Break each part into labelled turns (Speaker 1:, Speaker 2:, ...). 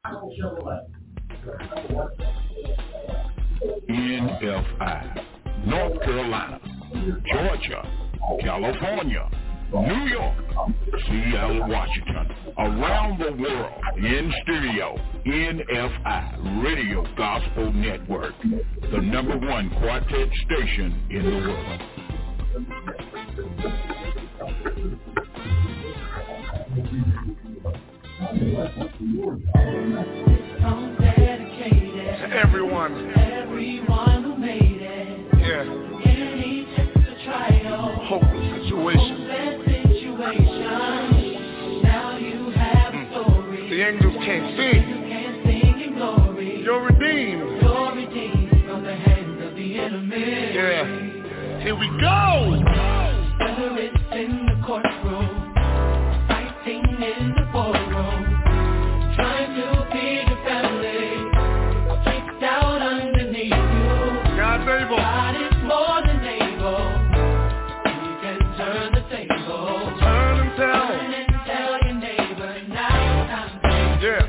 Speaker 1: NFI, North Carolina, Georgia, California, New York, Seattle, Washington, around the world, in stereo, NFI, Radio Gospel Network, the #1 quartet station in the world.
Speaker 2: To everyone who made it, any trial, hopeless situation. Now you have a story. The angels can't sing. You can't sing in glory. You're redeemed. You're redeemed from the hands of the enemy. Yeah. Here we go. Whether it's in the courtroom, fighting in the ballroom, trying to feed your family, kicked out underneath you. God's able. God is more than able. He can turn the table. Turn and tell your neighbor now. Yeah.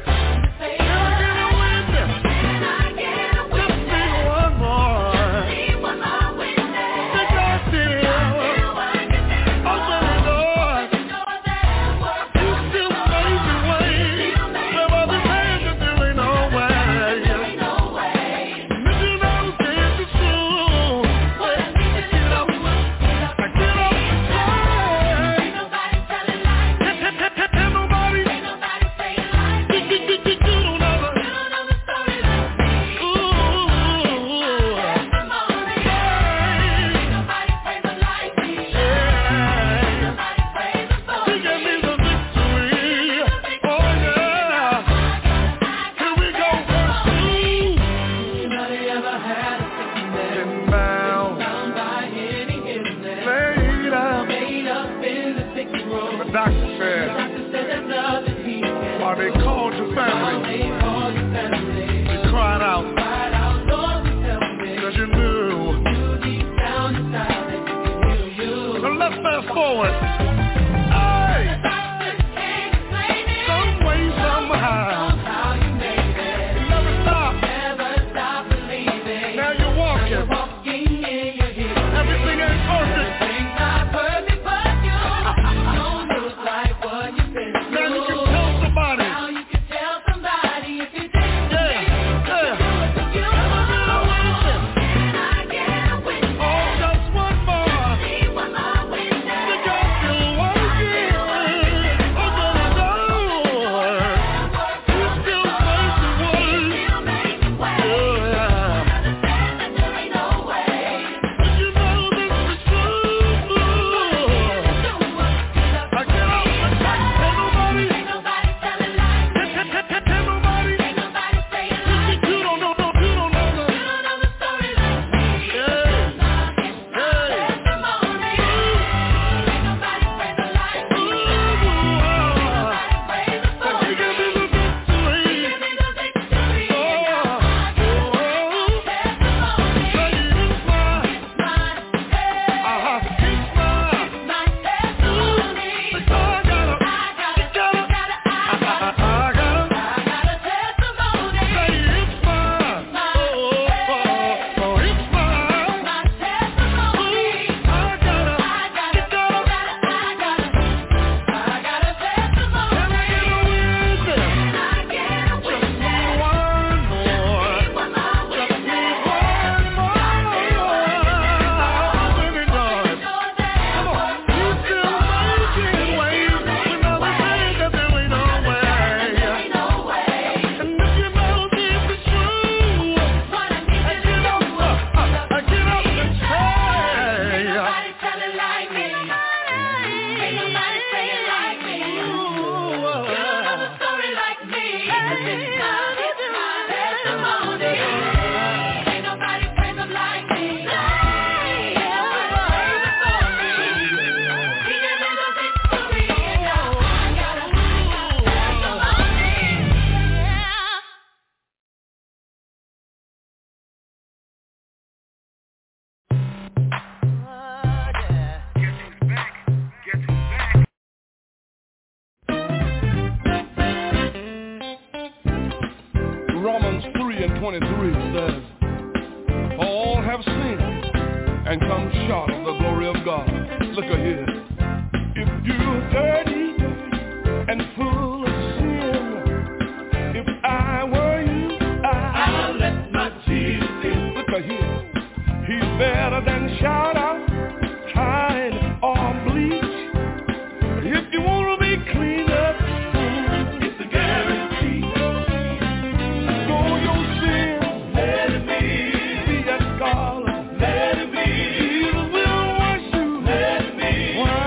Speaker 2: 3 and 23 says, "For all have sinned and come short of the glory of God." Look at here. If you're dirty and full of sin, if I were you, I'll let my Jesus in. Look at here. He's better than shout out, hide, or bleach. If you want to be cleaned up, it's a guarantee. Know your sin, let it be. Be that scarlet, let it be. Jesus will wash you, let it be.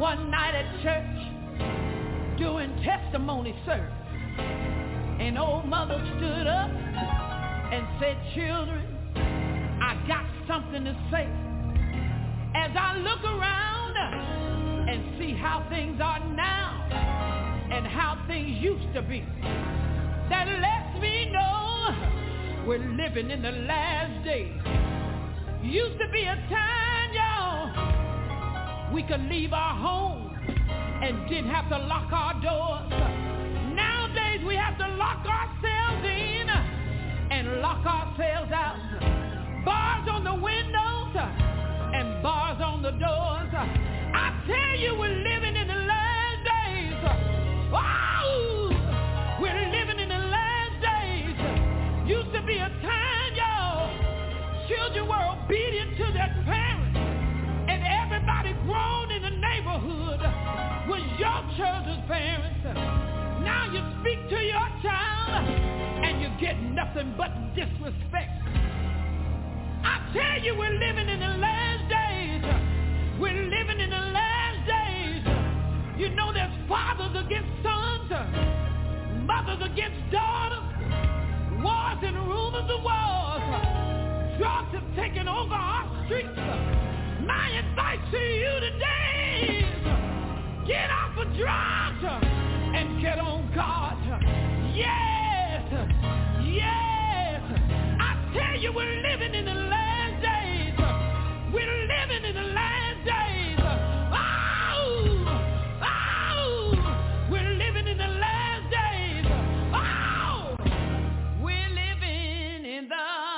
Speaker 3: one night at church doing testimony service, and old mother stood up and said, children, I got something to say. As I look around and see how things are now and how things used to be, that lets me know we're living in the last days. Used to be a time, y'all, we could leave our home and didn't have to lock our doors. Nowadays we have to lock ourselves in and lock ourselves out. Bars on the windows and bars on the doors. I tell you, we're living in the last days. Oh, we're living in the last days. Used to be a time, y'all, children were obedient to their parents, and everybody grown in the neighborhood was your children's parents. Now you speak to your child and you get nothing but disrespect. I tell you, we're living in the last days. We're living in the last days. You know there's fathers against sons, mothers against daughters, wars and rumors of wars. Drugs have taken over our streets. My advice to you today is get off of drugs and get on God. Yes, yes. I tell you, we're living in the last days. We're living in the last days. Oh, we're living in the last days. Oh, we're living in the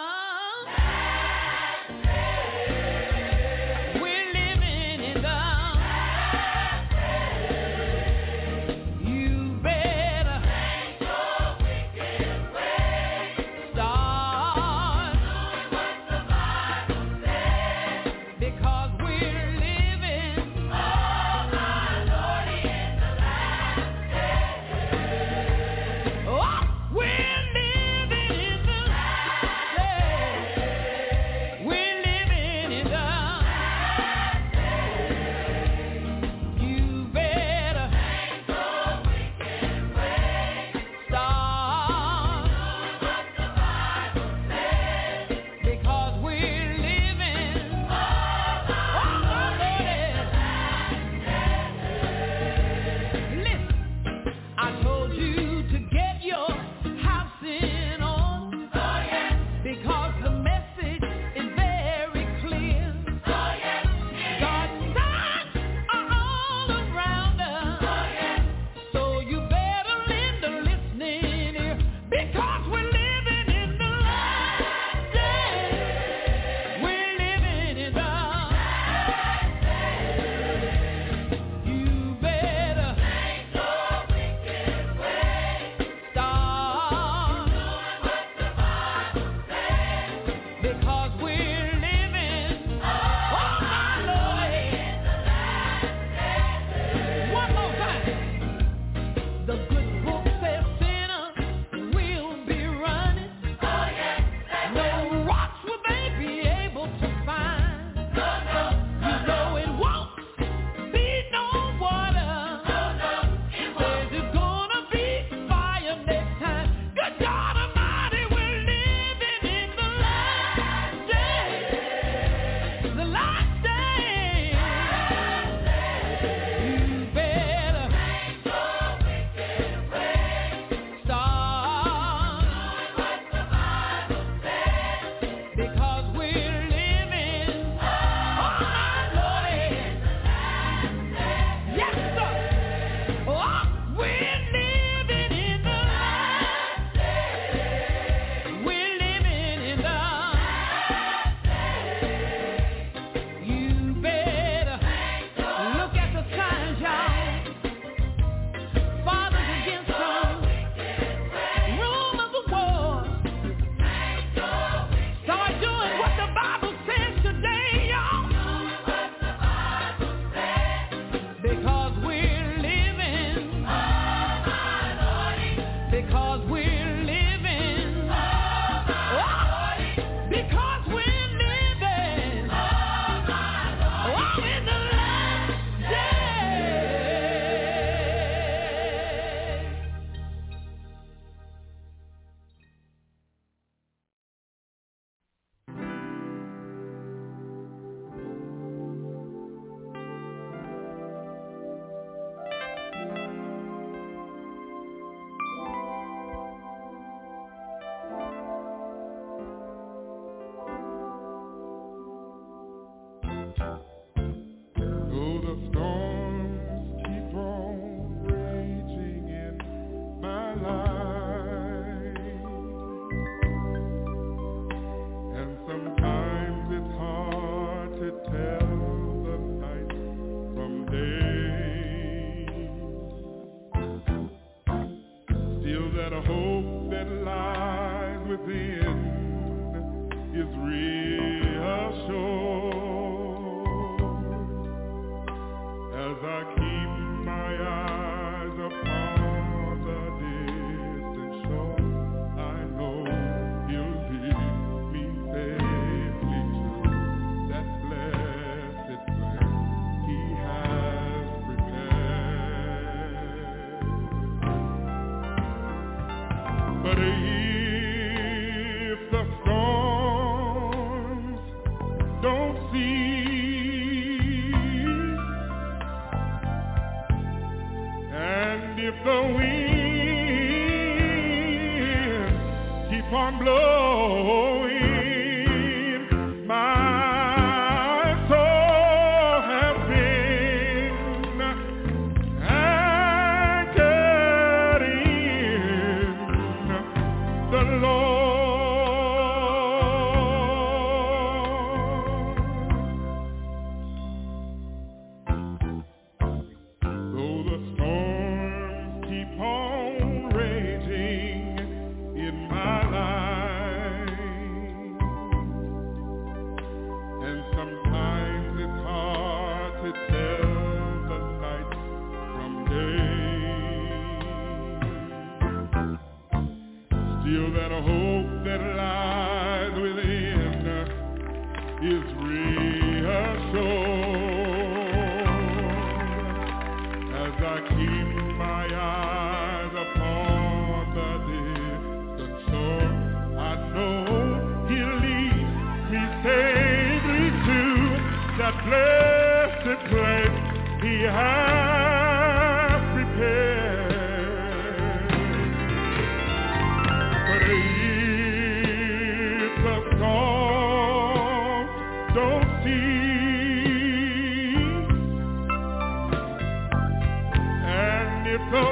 Speaker 3: last days. We're living in the last days. You better make your wicked ways. Start doing what the Bible says, because we're living, oh my Lord, in the last days. Oh, we're living in the last days. We're living in the last days. You better make your wicked ways. Start doing what the Bible says, because we're living, oh my Lord, in the last days. Listen, I told you to get your house in order. Oh yes. Because the message is very clear. Oh yes. God's signs are all around us. Oh yes. So you better lend a listening ear, because we're living in the last days. We're living in the last days. You better make your wicked ways. Start doing what the Bible says, because we're living, oh my Lord, in the last days. One more time. The good book says sinners will be running. Oh yes. No rocks will they be able to find. No, no. You know it won't be no water. No, no. It won't. Says it's gonna be fire next time. Good God Almighty, we're living in the last days. The last days. You better make your wicked ways. Start doing what the Bible says, because we're living, oh my Lord, in the last days. Yes, sir. Oh, we're living in the last days. We're living in the last days. You better look at the signs, y'all. Fathers against sons, rumors of war. Start doing
Speaker 2: is reassured as I keep my eyes upon the distant shore. I know He'll lead me safely to that blessed place He has prepared. But if the storms don't cease, and if the winds keep on blowing, my soul has been anchored in the Lord. Though the storms keep on raging in my life, and sometimes it's hard to tell the night from day, still that hope that lies within is reassured as I keep my eyes upon the distant shore. I know He'll lead me safely to that blessed place He has prepared. But if the storms don't cease, and if the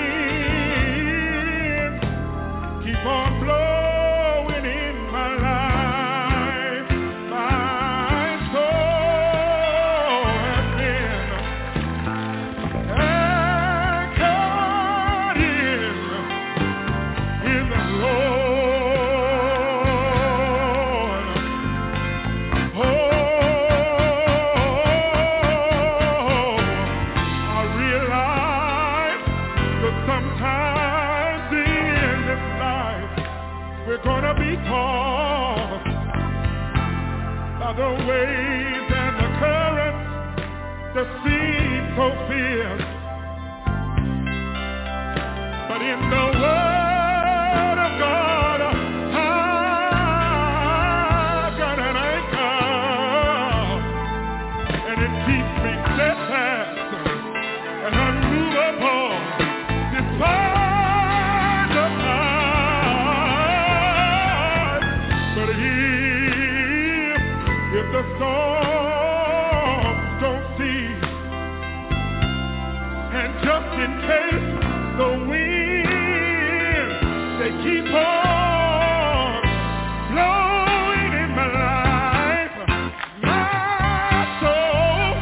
Speaker 2: winds keep on blowing in my life, my soul has been anchored in the Lord. Oh, I realize that sometimes in this life we're gonna be tossed by the waves and the currents that seem so fierce. But in the Word of God, I've got an anchor, and it keeps me steadfast and unmovable despite the tide. But if the storms don't cease, and just in case the winds they keep on blowing in my life, my soul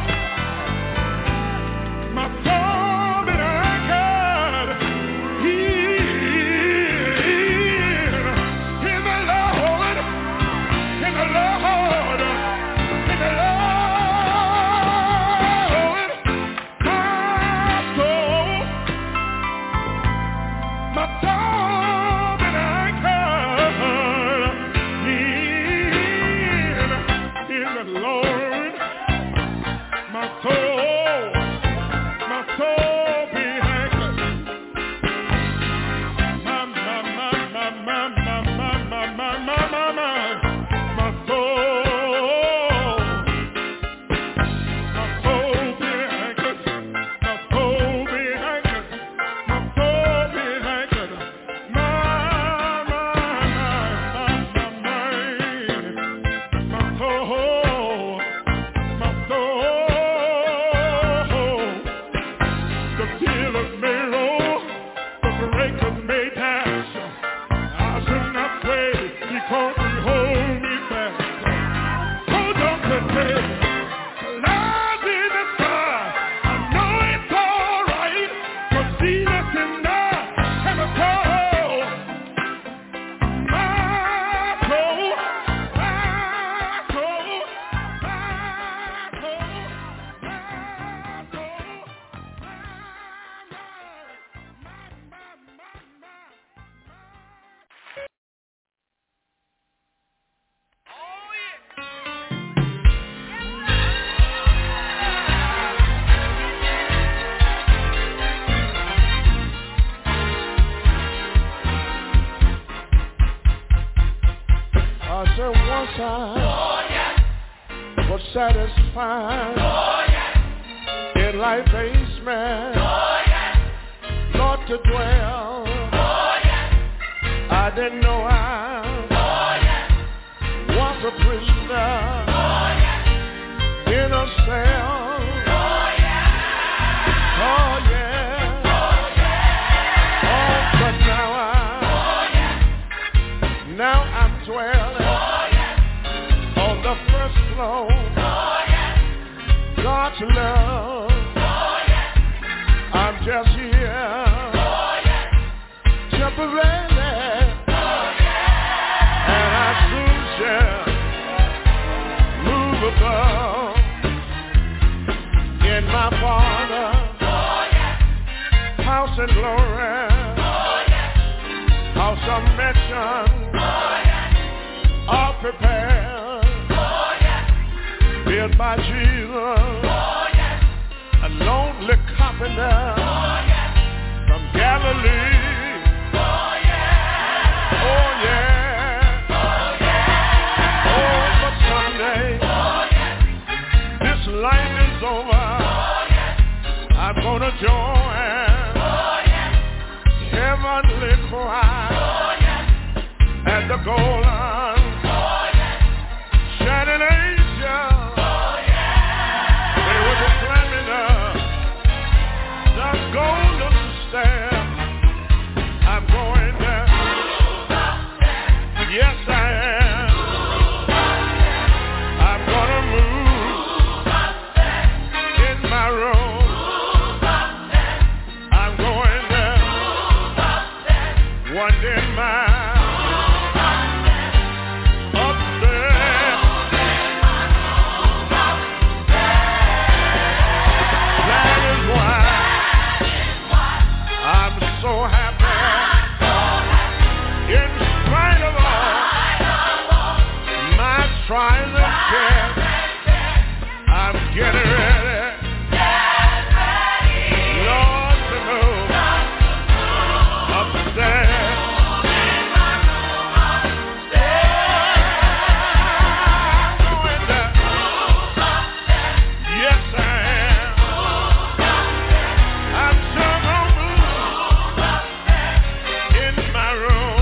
Speaker 2: been anchored in the Lord, in the Lord, in the Lord. said once I was satisfied in life basement, Lord, to dwell. I didn't know I was a prisoner in a cell. Oh yeah. Oh, but now I'm dwelling on the first floor. God's love. I'm just here temporarily, and I soon shall move above in my Father's house in glory, house of mansion, all prepared, built by Jesus, a lonely carpenter from Galilee. Oh yeah. Oh, but someday this life is over. I'm gonna join heavenly choir at the golden shining angel. They were declaiming the golden stair. I'm going there. Yes, I am. I'm gonna move in my room. I'm going there. One day my upstairs. That is why I'm so happy. In spite of all my trials and cares, I'm getting ready, Lord, to move upstairs. I'm going there. Yes, I am. I'm sure gonna move in my room.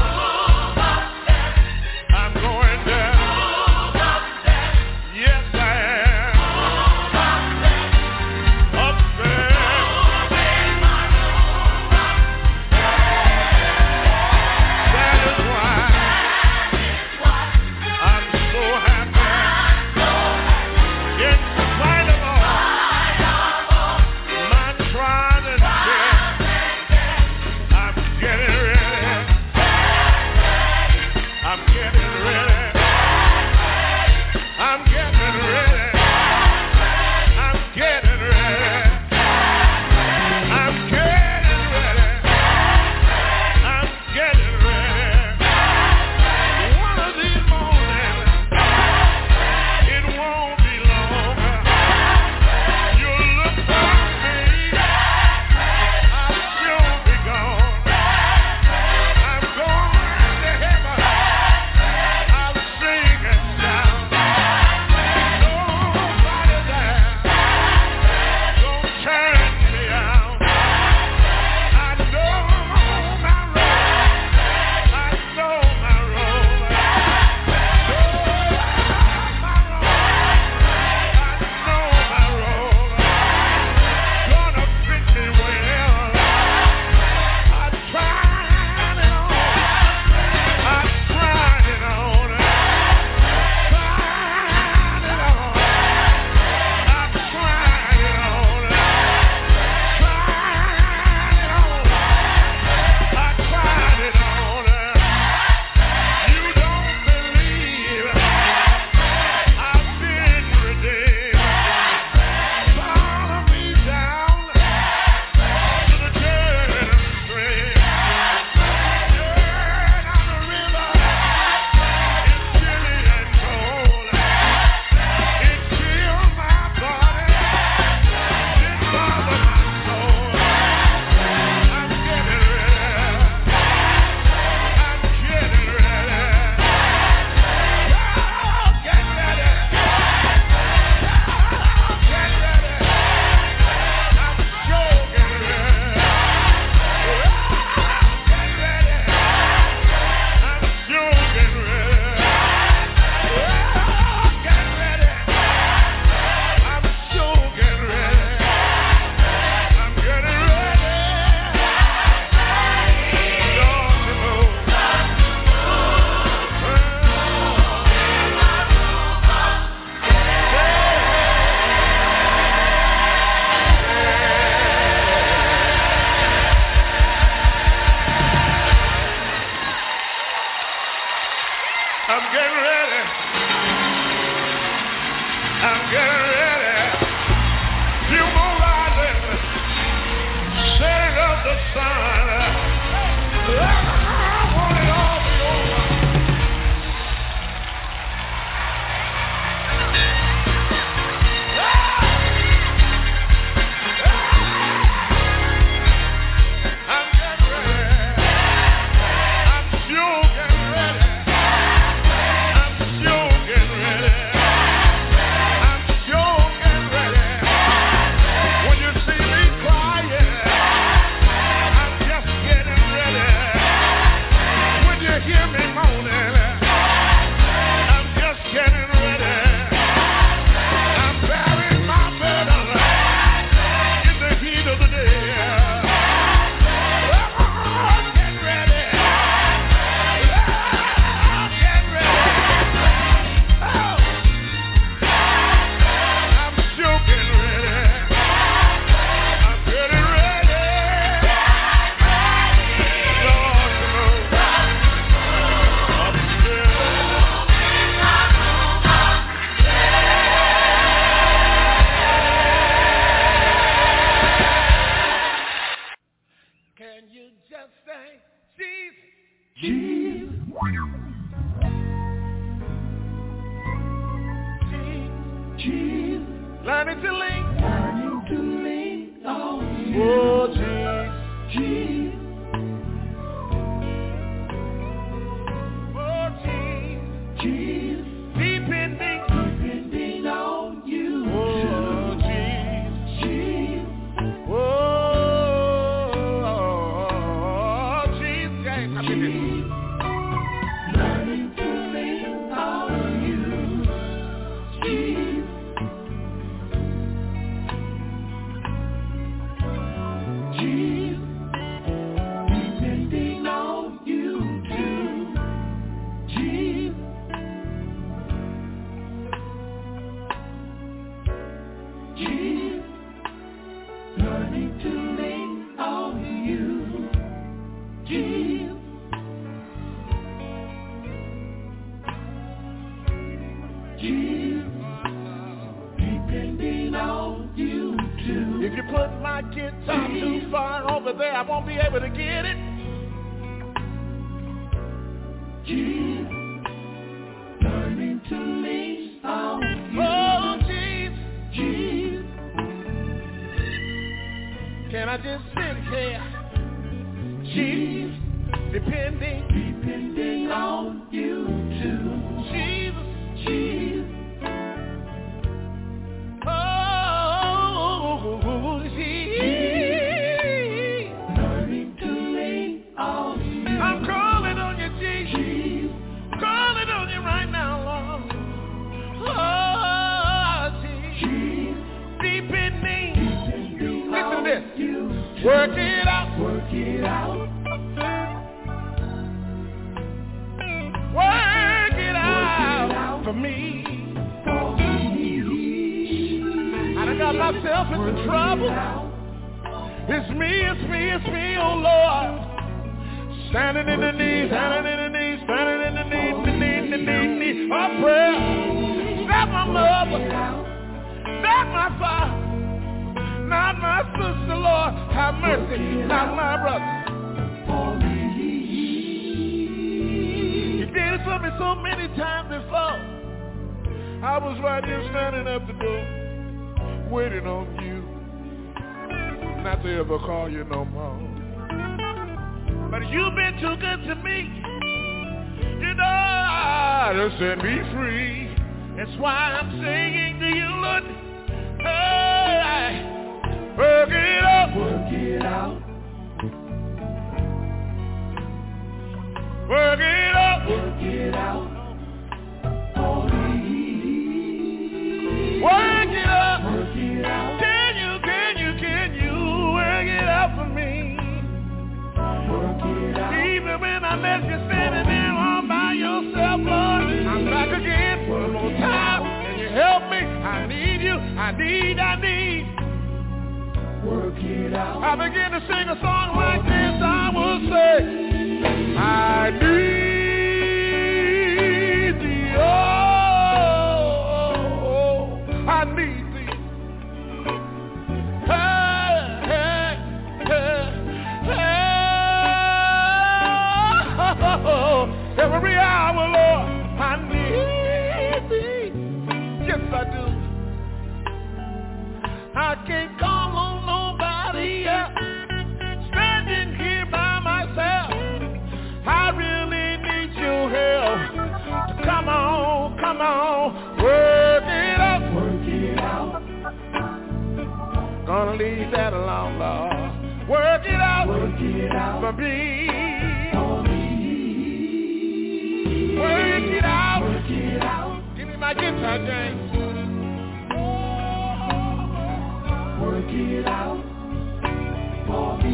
Speaker 2: I'm going there. Yes, I am. ready. I'm getting ready. Few more rising. Setting up the sun. I want it all to be over. I'm getting ready. I'm sure getting ready. I'm sure getting ready. I'm sure getting ready. When you see me crying, I'm just getting ready. When you hear me moaning, I'm just getting ready. I'm bearing my burden in the heat of the day. Get ready. Get ready. Oh. I'm sure getting ready. I'm getting ready. Lord, you know. I'm scared. Can you just say, Jesus? Jesus. Jesus. Learning to lean. Learning to lean on you. Oh, Jesus. Jesus. Oh, Jesus. Jesus. Depending. Depending on you. Oh, Jesus. Jesus. Oh, Jesus. Yeah, I mean it. Learning to lean on you. Jesus. Jesus. Depending on you too. Jesus. Jesus. Learning to lean on you. Jesus. Jesus. Depending on you too. If you put my guitar too far over there, I won't be able to get it. Jesus. Learning to lean on you. Oh, Jesus. Jesus. Can I just sit here? Jesus. Depending on you too. Jesus. Jesus. Oh, Jesus. Learning to lean on you. I'm calling on you, Jesus. Calling on you right now, Lord. Oh, Jesus. Depending. Listen to this. Work it out. Work it out. Work it out for me. I done got myself into trouble. It's me, oh Lord. Standing in the need, standing in the need, standing in the need. Oh, prayer. Not my mother, not my father, not my sister, Lord. Have mercy, not my brother. You did it for me so many times before. I was right here standing up the door, waiting on you, not to ever call you no more. But you've been too good to me. You know, to set me free. That's why I'm singing to you, Lord. Hey, work it out. Work it out. Work it out. Work it out. Work it up. Work it out. Can you work it out for me? Work it out. Even when I left you standing there all by yourself, Lord, I'm back again one more time. Can you help me? I need you. I need. Work it out. I begin to sing a song like this. I will say, I need the I do. I can't call on nobody else. Standing here by myself. I really need your help. Come on, work it out. Work it out. Gonna leave that alone, Lord. Work it out for me. Work it out. Give me my guitar, James. Work it out for me.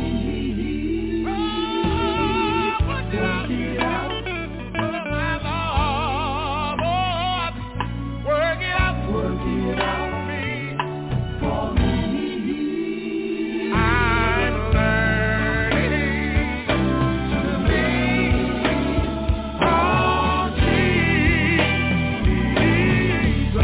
Speaker 2: Work it out for my Lord. Work it out for me. I'm learning to lean on Jesus.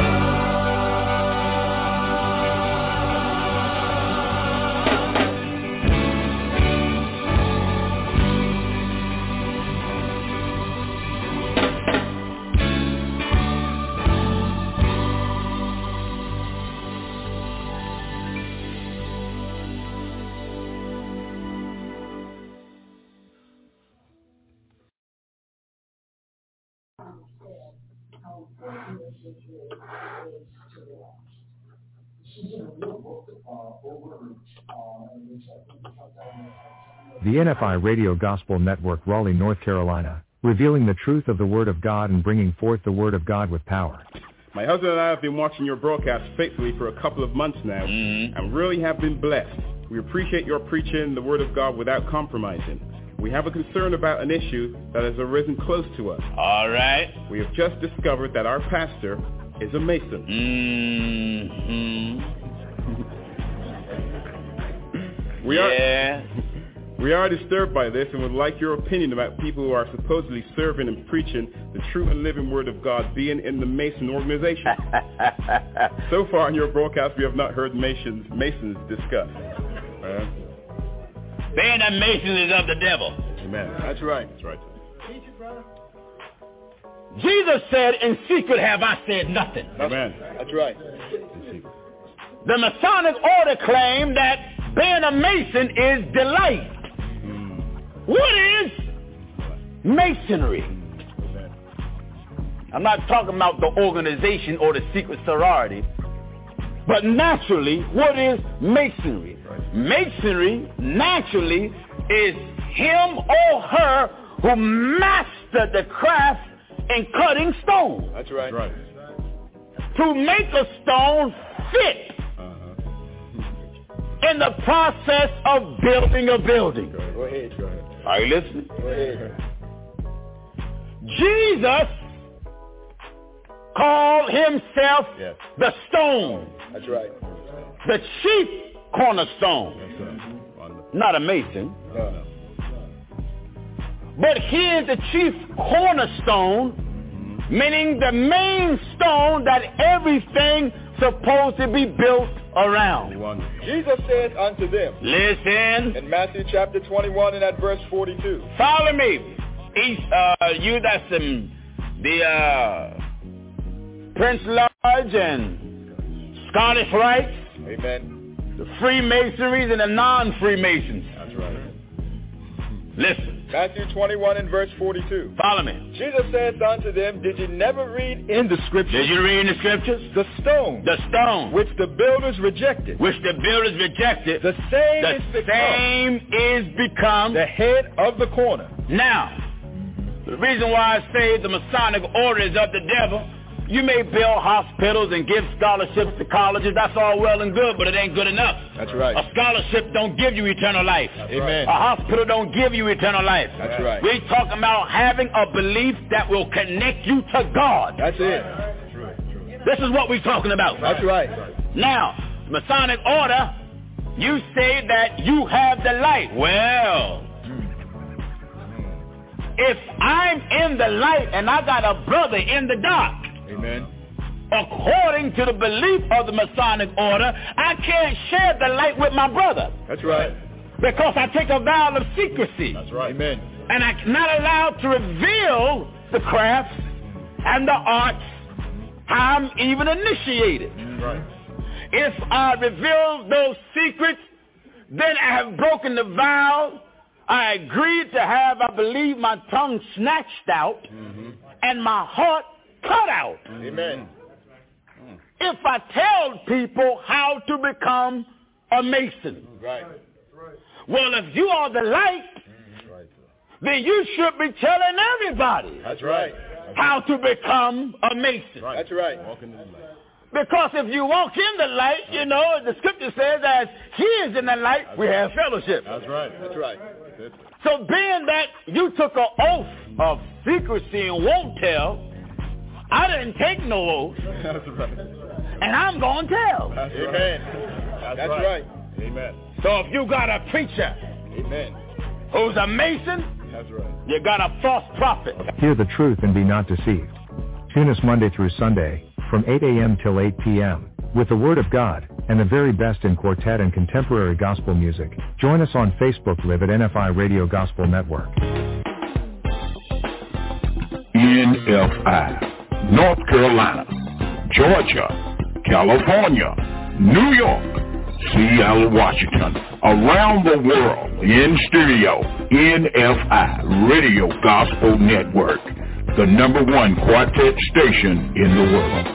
Speaker 4: The NFI Radio Gospel Network, Raleigh, North Carolina, revealing the truth of the Word of God and bringing forth the Word of God with power.
Speaker 5: My husband and I have been watching your broadcast faithfully for a couple of months now, and really have been blessed. We appreciate your preaching the Word of God without compromising. We have a concern about an issue that has arisen close to us.
Speaker 6: All right.
Speaker 5: We have just discovered that our pastor is a Mason. We are disturbed by this and would like your opinion about people who are supposedly serving and preaching the true and living Word of God being in the Mason organization. So far in your broadcast, we have not heard Masons discussed.
Speaker 6: Being a Mason is of the devil.
Speaker 5: Amen. That's right. That's right.
Speaker 2: Teach it, brother.
Speaker 6: Jesus said, in secret have I said nothing.
Speaker 5: Amen.
Speaker 2: That's right.
Speaker 6: The Masonic order claimed that being a Mason is delight. What is Masonry? I'm not talking about the organization or the secret sorority, but naturally, what is Masonry? Masonry, naturally, is him or her who mastered the craft in cutting stone.
Speaker 2: That's right.
Speaker 6: To make a stone fit in the process of building a building.
Speaker 2: Go ahead.
Speaker 6: Are you listening?
Speaker 2: Go ahead.
Speaker 6: Jesus called himself the stone.
Speaker 2: That's right.
Speaker 6: The chief cornerstone. Not a mason.
Speaker 2: No.
Speaker 6: But he is the chief cornerstone, meaning the main stone that everything supposed to be built around.
Speaker 2: Jesus said unto them,
Speaker 6: listen,
Speaker 2: in Matthew chapter 21 and at verse 42.
Speaker 6: Follow me. You that's in the Prince Lodge and Scottish Rites.
Speaker 2: Amen.
Speaker 6: The Freemasonries and the non-Freemasons.
Speaker 2: That's right.
Speaker 6: Listen.
Speaker 2: Matthew 21 and verse 42.
Speaker 6: Follow me.
Speaker 2: Jesus says unto them, did you never read in the scriptures?
Speaker 6: Did you read in the scriptures?
Speaker 2: The stone.
Speaker 6: The stone.
Speaker 2: Which the builders rejected.
Speaker 6: Which the builders rejected.
Speaker 2: The same
Speaker 6: is become
Speaker 2: the head of the corner.
Speaker 6: Now, the reason why I say the Masonic order is of the devil, you may build hospitals and give scholarships to colleges. That's all well and good, but it ain't good enough.
Speaker 2: That's right.
Speaker 6: A scholarship don't give you eternal life.
Speaker 2: Amen.
Speaker 6: A hospital don't give you eternal life.
Speaker 2: That's right.
Speaker 6: We're talking about having a belief that will connect you to God.
Speaker 2: That's it.
Speaker 6: This is what we're talking about.
Speaker 2: That's right.
Speaker 6: Now, Masonic order, you say that you have the light. Well, if I'm in the light and I got a brother in the dark,
Speaker 2: amen,
Speaker 6: according to the belief of the Masonic order, I can't share the light with my brother.
Speaker 2: That's right.
Speaker 6: Because I take a vow of secrecy.
Speaker 2: That's right. Amen.
Speaker 6: And I'm not allowed to reveal the crafts and the arts how I'm even initiated.
Speaker 2: Right.
Speaker 6: If I reveal those secrets, then I have broken the vow. I agreed to have, I believe, my tongue snatched out and my heart cut out.
Speaker 2: Amen.
Speaker 6: If I tell people how to become a Mason.
Speaker 2: Right.
Speaker 6: Well, if you are the light, then you should be telling everybody
Speaker 2: That's right.
Speaker 6: how to become a Mason.
Speaker 2: That's right.
Speaker 6: Because if you walk in the light, you know, the scripture says as he is in the light, we have fellowship.
Speaker 2: That's right. That's right.
Speaker 6: So being that you took an oath of secrecy and won't tell, I didn't take no oath.
Speaker 2: That's right.
Speaker 6: And I'm going to tell.
Speaker 2: That's Amen. That's right. Amen.
Speaker 6: So if you got a preacher
Speaker 2: Amen.
Speaker 6: who's a Mason,
Speaker 2: That's right.
Speaker 6: you got a false prophet.
Speaker 4: Hear the truth and be not deceived. Tune us Monday through Sunday from 8 a.m. till 8 p.m. with the Word of God and the very best in quartet and contemporary gospel music. Join us on Facebook Live at NFI Radio Gospel Network.
Speaker 1: NFI, North Carolina, Georgia, California, New York, Seattle, Washington, around the world, in stereo, NFI Radio Gospel Network, the #1 quartet station in the world.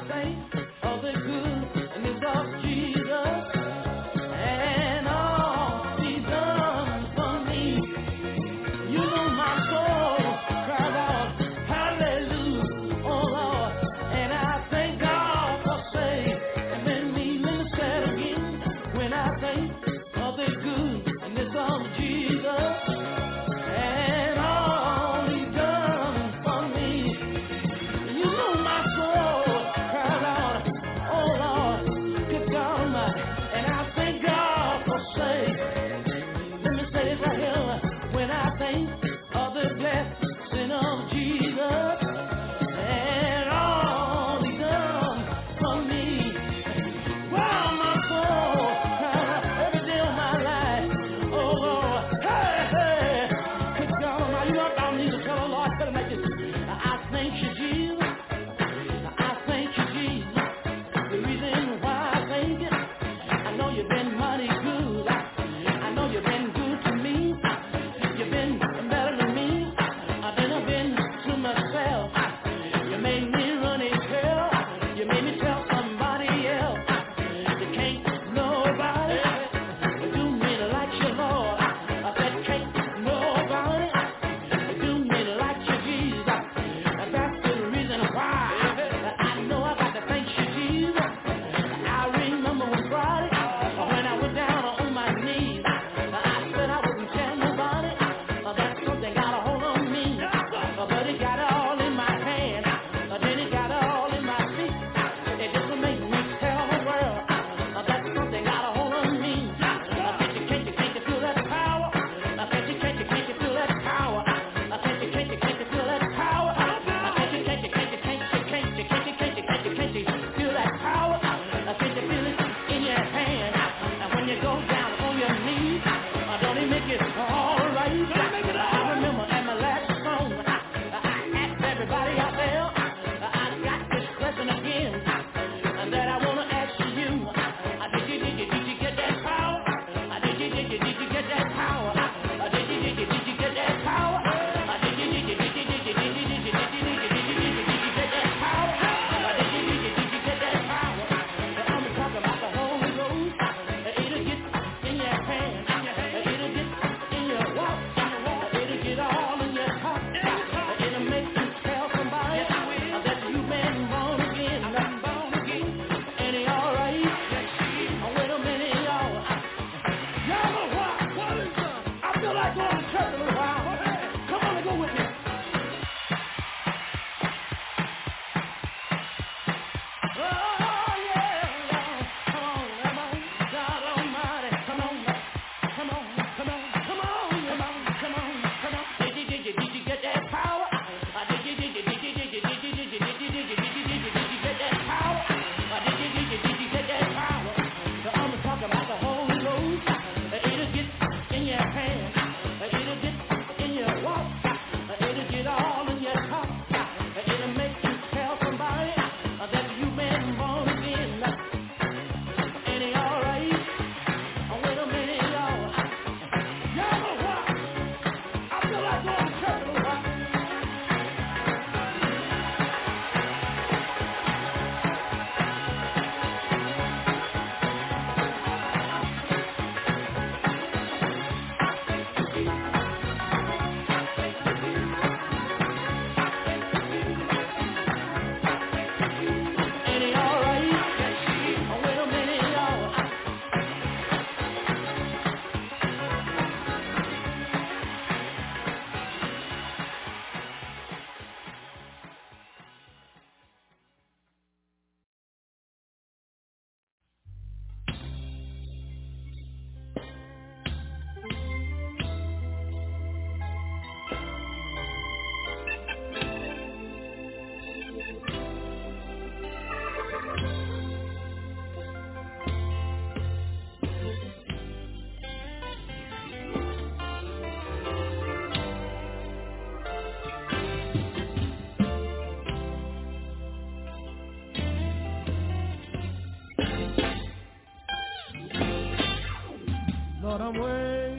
Speaker 3: Lord, I'm way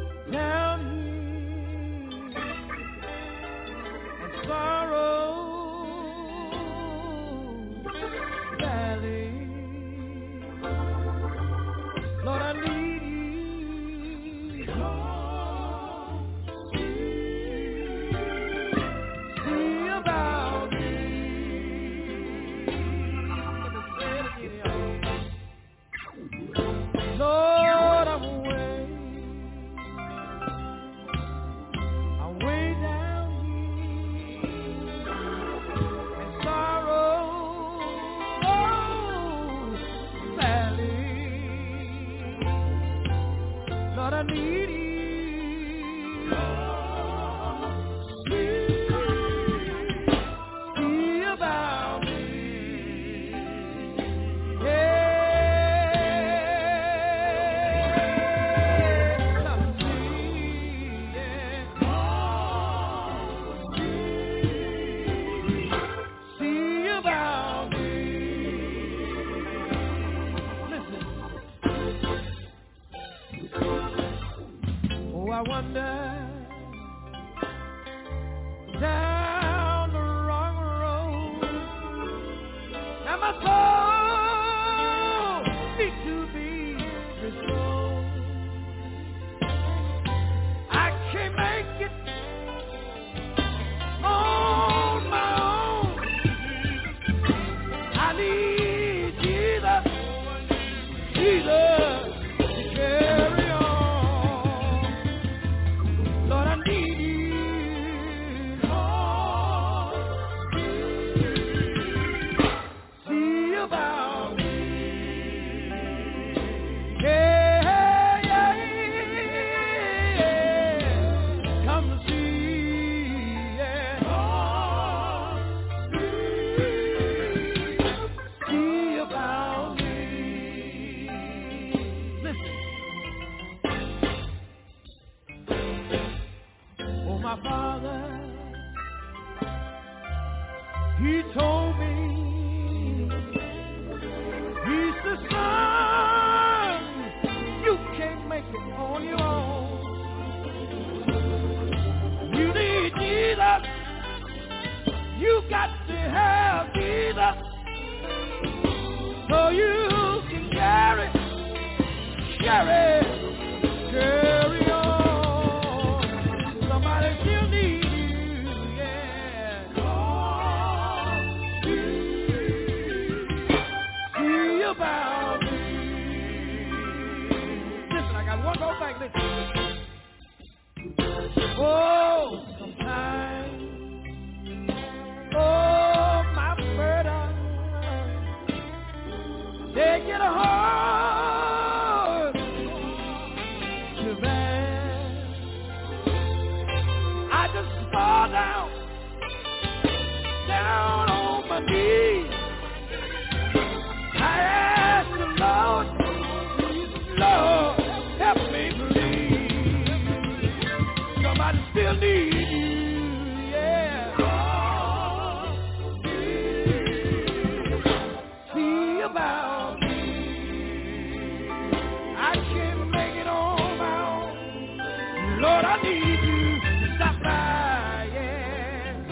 Speaker 3: down here, and sorrow my father, he told me, he said, son, you can't make it on your own. You need Jesus. You got to have Jesus so you can carry on. Somebody still needs you, yeah. See about me. Listen, I got one more thing. Listen. Oh, sometimes, oh, my burden, they get hard to bear. I just fall down on my knees. I ask the Lord, Lord, help me believe. Somebody still needs you, yeah. See about me. I can't make it on my own. Lord, I need you to stop by, yeah.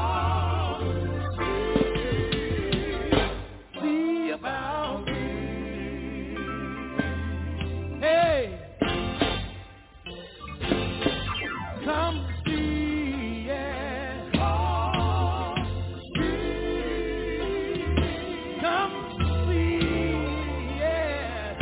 Speaker 3: See about me. Hey, come see, yeah. Come see, yeah.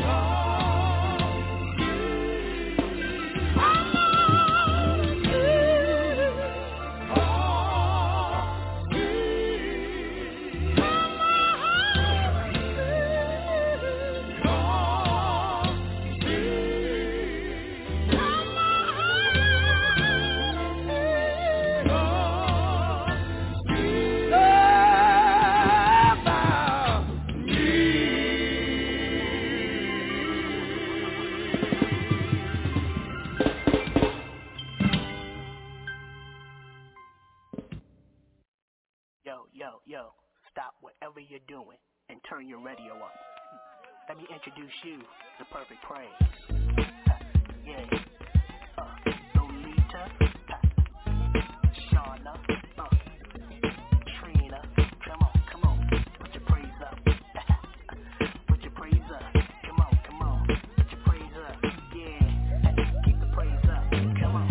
Speaker 7: Yo, stop whatever you're doing and turn your radio up. Let me introduce you to Perfect Praise. Yeah. Lolita, Shauna, Trina. Come on. Put your praise up. Put your praise up. Come on. Put your praise up. Yeah. Keep the praise up. Come on.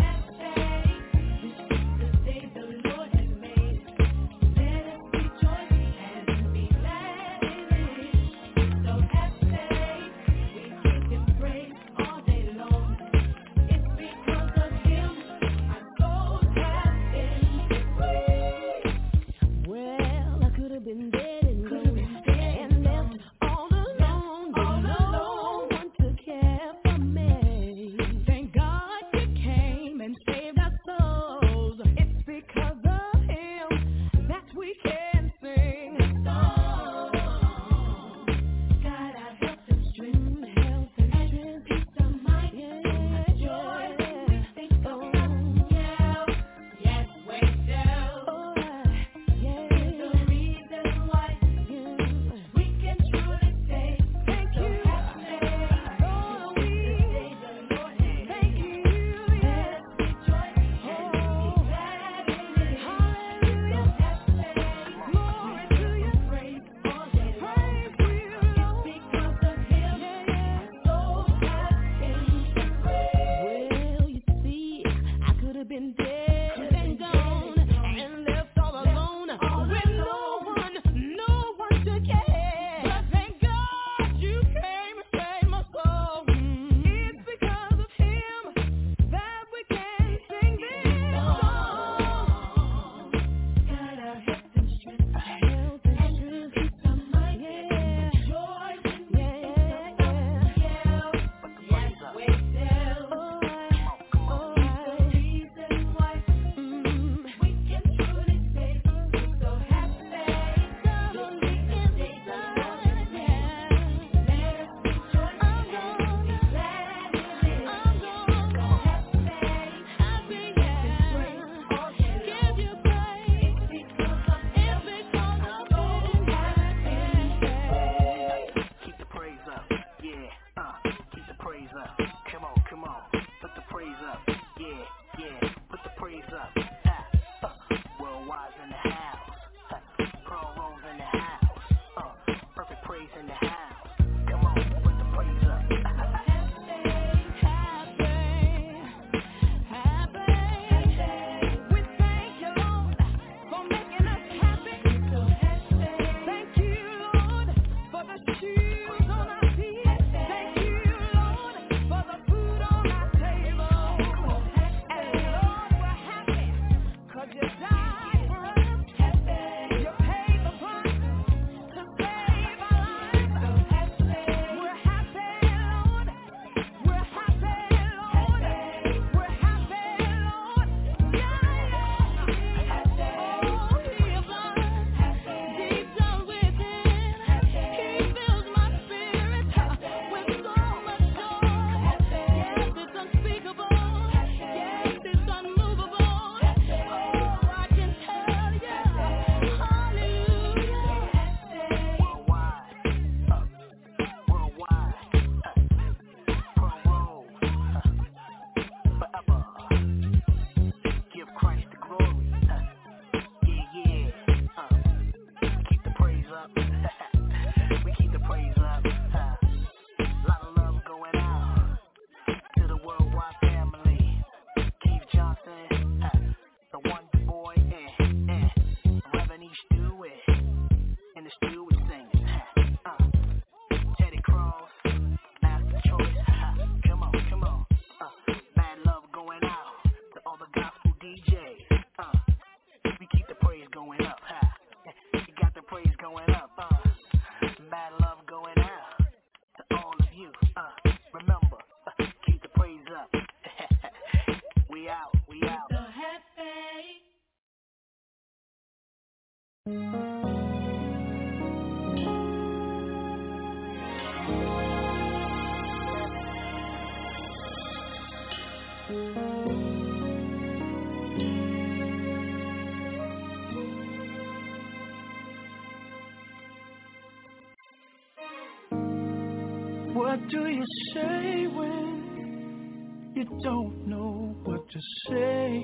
Speaker 8: What do you say when you don't know what to say?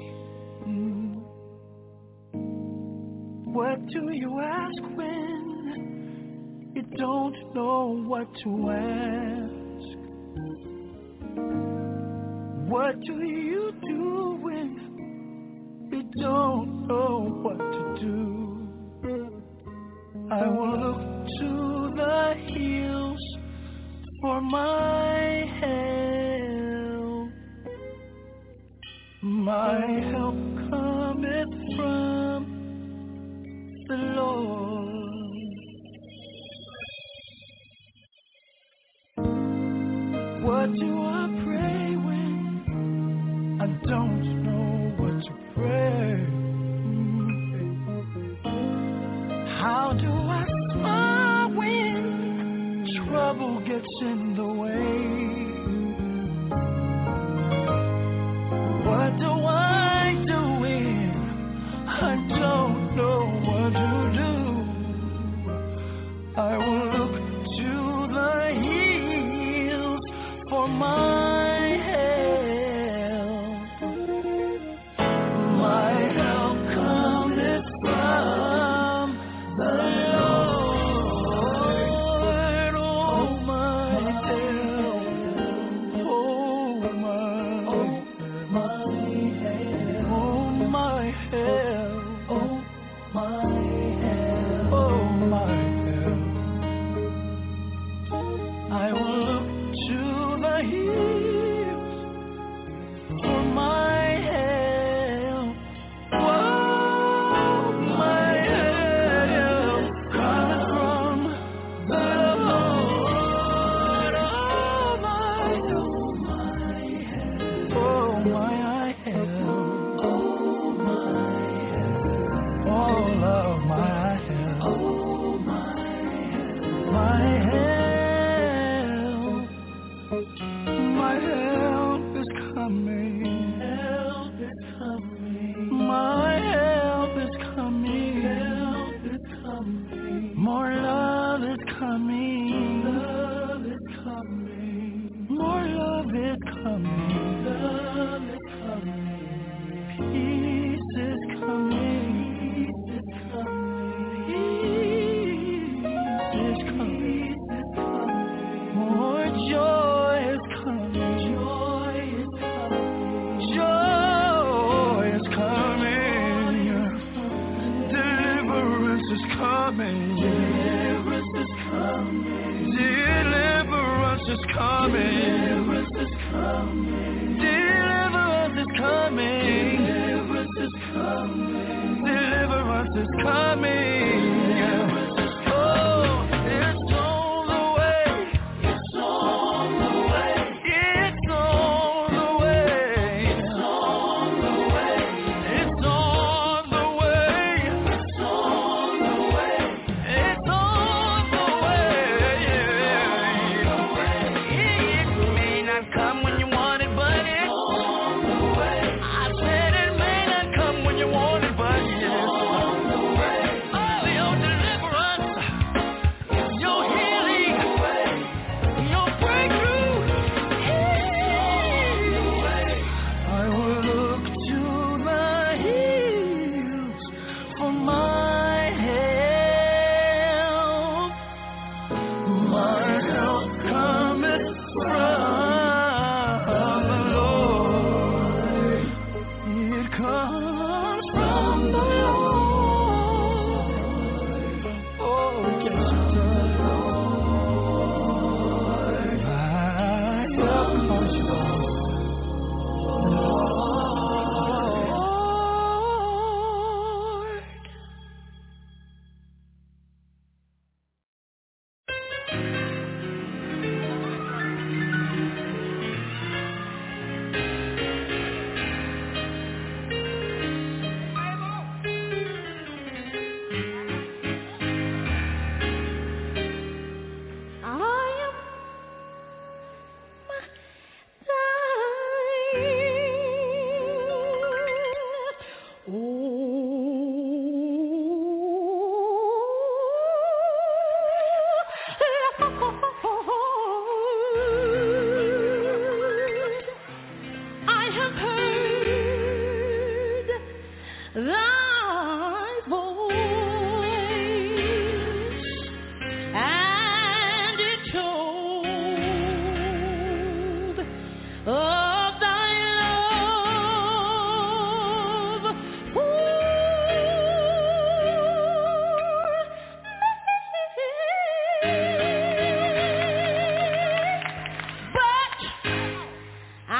Speaker 8: What do you ask when you don't know what to ask? What do you do when you don't know what to do? I will look to the hills for my help. My help cometh from the Lord. What do I pray when I don't know what to pray? How do I smile when trouble gets in the way? What do I do when I don't know what to do? I will look to the hills for my help. My help cometh from the Lord. Oh, my help. Oh, my help. Oh, my help. Oh, my help. Oh, my help. I will look to the hills for my help. Whoa, my help cometh from the Lord. Oh, my help. Oh, my help. Oh, my help. All of my help. Oh, my help. My help. My help is coming. Help is coming. My help is coming. Help is coming. More love is coming. Love is coming. More love is coming. Love is coming. Peace is coming. Peace is coming. Peace is coming. More joy is coming. Joy is coming. Joy is coming. Deliverance is coming. Deliverance is coming. Deliverance is coming. Deliverance is coming. Deliverance is coming. Deliverance is coming. Deliverance is coming. Oh, it's on the way. It's on the way. It's on the way. It's on the way. It's on the way. It's on the way. It's on the way. It may not come when you want it, but it's on the way. I said it may not come when you want it, but it's on the way. Oh, your deliverance, your healing, your breakthrough. I will look to the hills for my help. My help cometh from the Lord. It comes from the Lord. Oh, yes, it does. My help comes from the Lord.
Speaker 3: thy voice, and it told of thy love for me. But I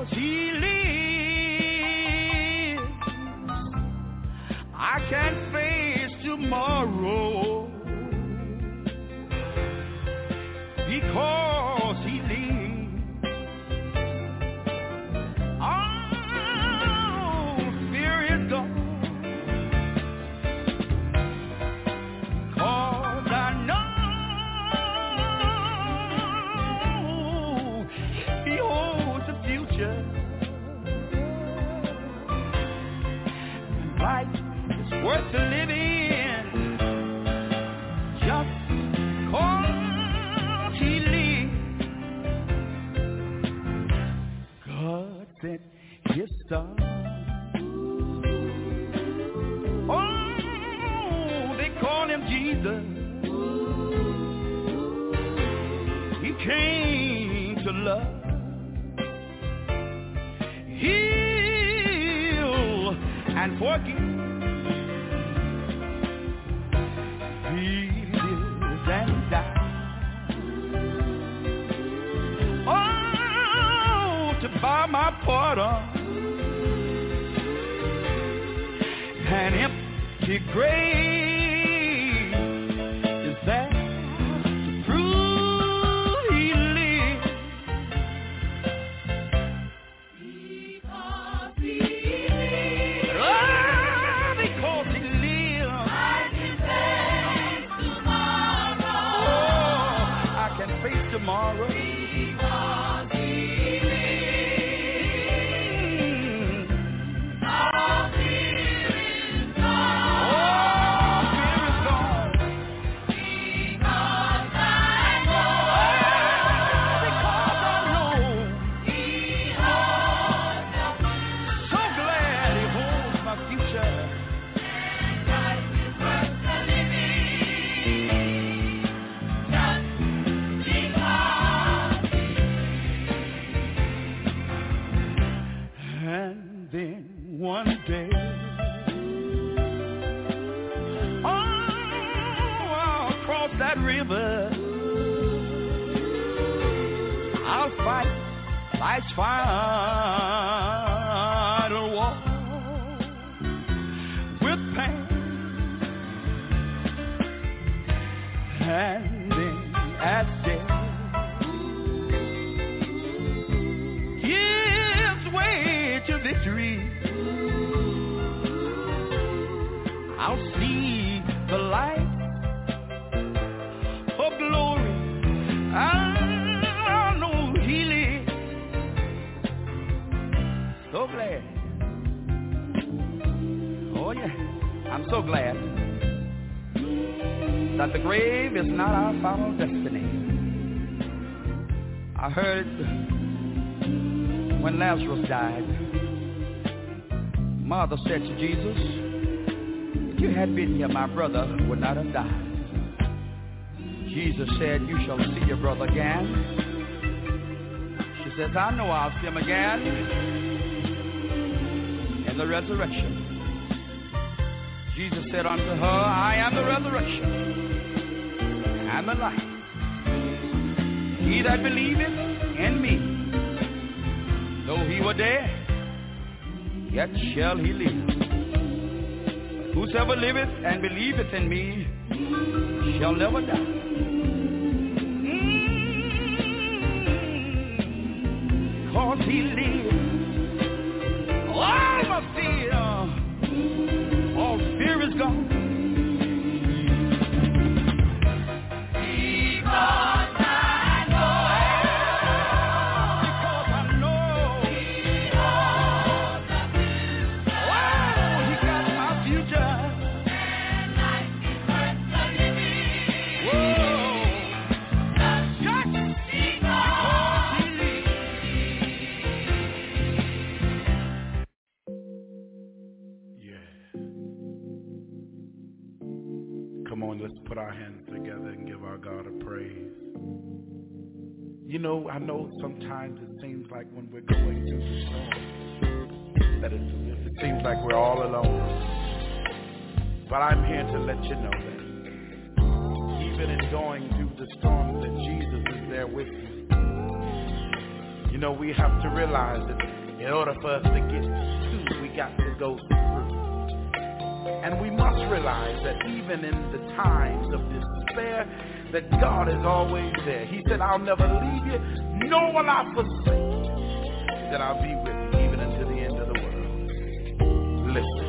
Speaker 8: because he lives, I can face tomorrow. Because he lives, all fear is gone. Cause I know he holds the future. Life is worth living just cause he lives. God sent his son. Oh, they call him Jesus. He came to love, heal, and forgive. He lives and dies. To buy my pardon. An empty grave is that to prove he lives. Because he lives. Oh, because he lives. I can face tomorrow. Oh, I can face tomorrow. Because he one day, I'll cross that river. I'll fight life's final war with pain, and then at death gives way to victory. I'll see the light of glory. I know he lives. So glad. Oh yeah, I'm so glad that the grave is not our final destiny. I heard when Lazarus died, Martha said to Jesus, if you had been here, my brother would not have died. Jesus said, you shall see your brother again. She says, I know I'll see him again in the resurrection. Jesus said unto her, I am the resurrection and the life. He that believeth in me, though he were dead, yet shall he live. Whosoever liveth and believeth in me shall never die. Cause he lives. Oh, I must see all fear is gone. Because I know. Because I know. Oh, he got my future. And life is worth the living. Whoa. Just because he lives.
Speaker 2: Come on, let's put our hands together and give our God a praise. You know, I know sometimes it seems like when we're going through the storm, that it seems like we're all alone. But I'm here to let you know that even in going through the storm, that Jesus is there with you.
Speaker 9: You know, we have to realize that in order for us to get to, we got to go through. And we must realize that even in the times of despair, that God is always there. He said, I'll never leave you, nor will I forsake you. That I'll be with you even until the end of the world. Listen.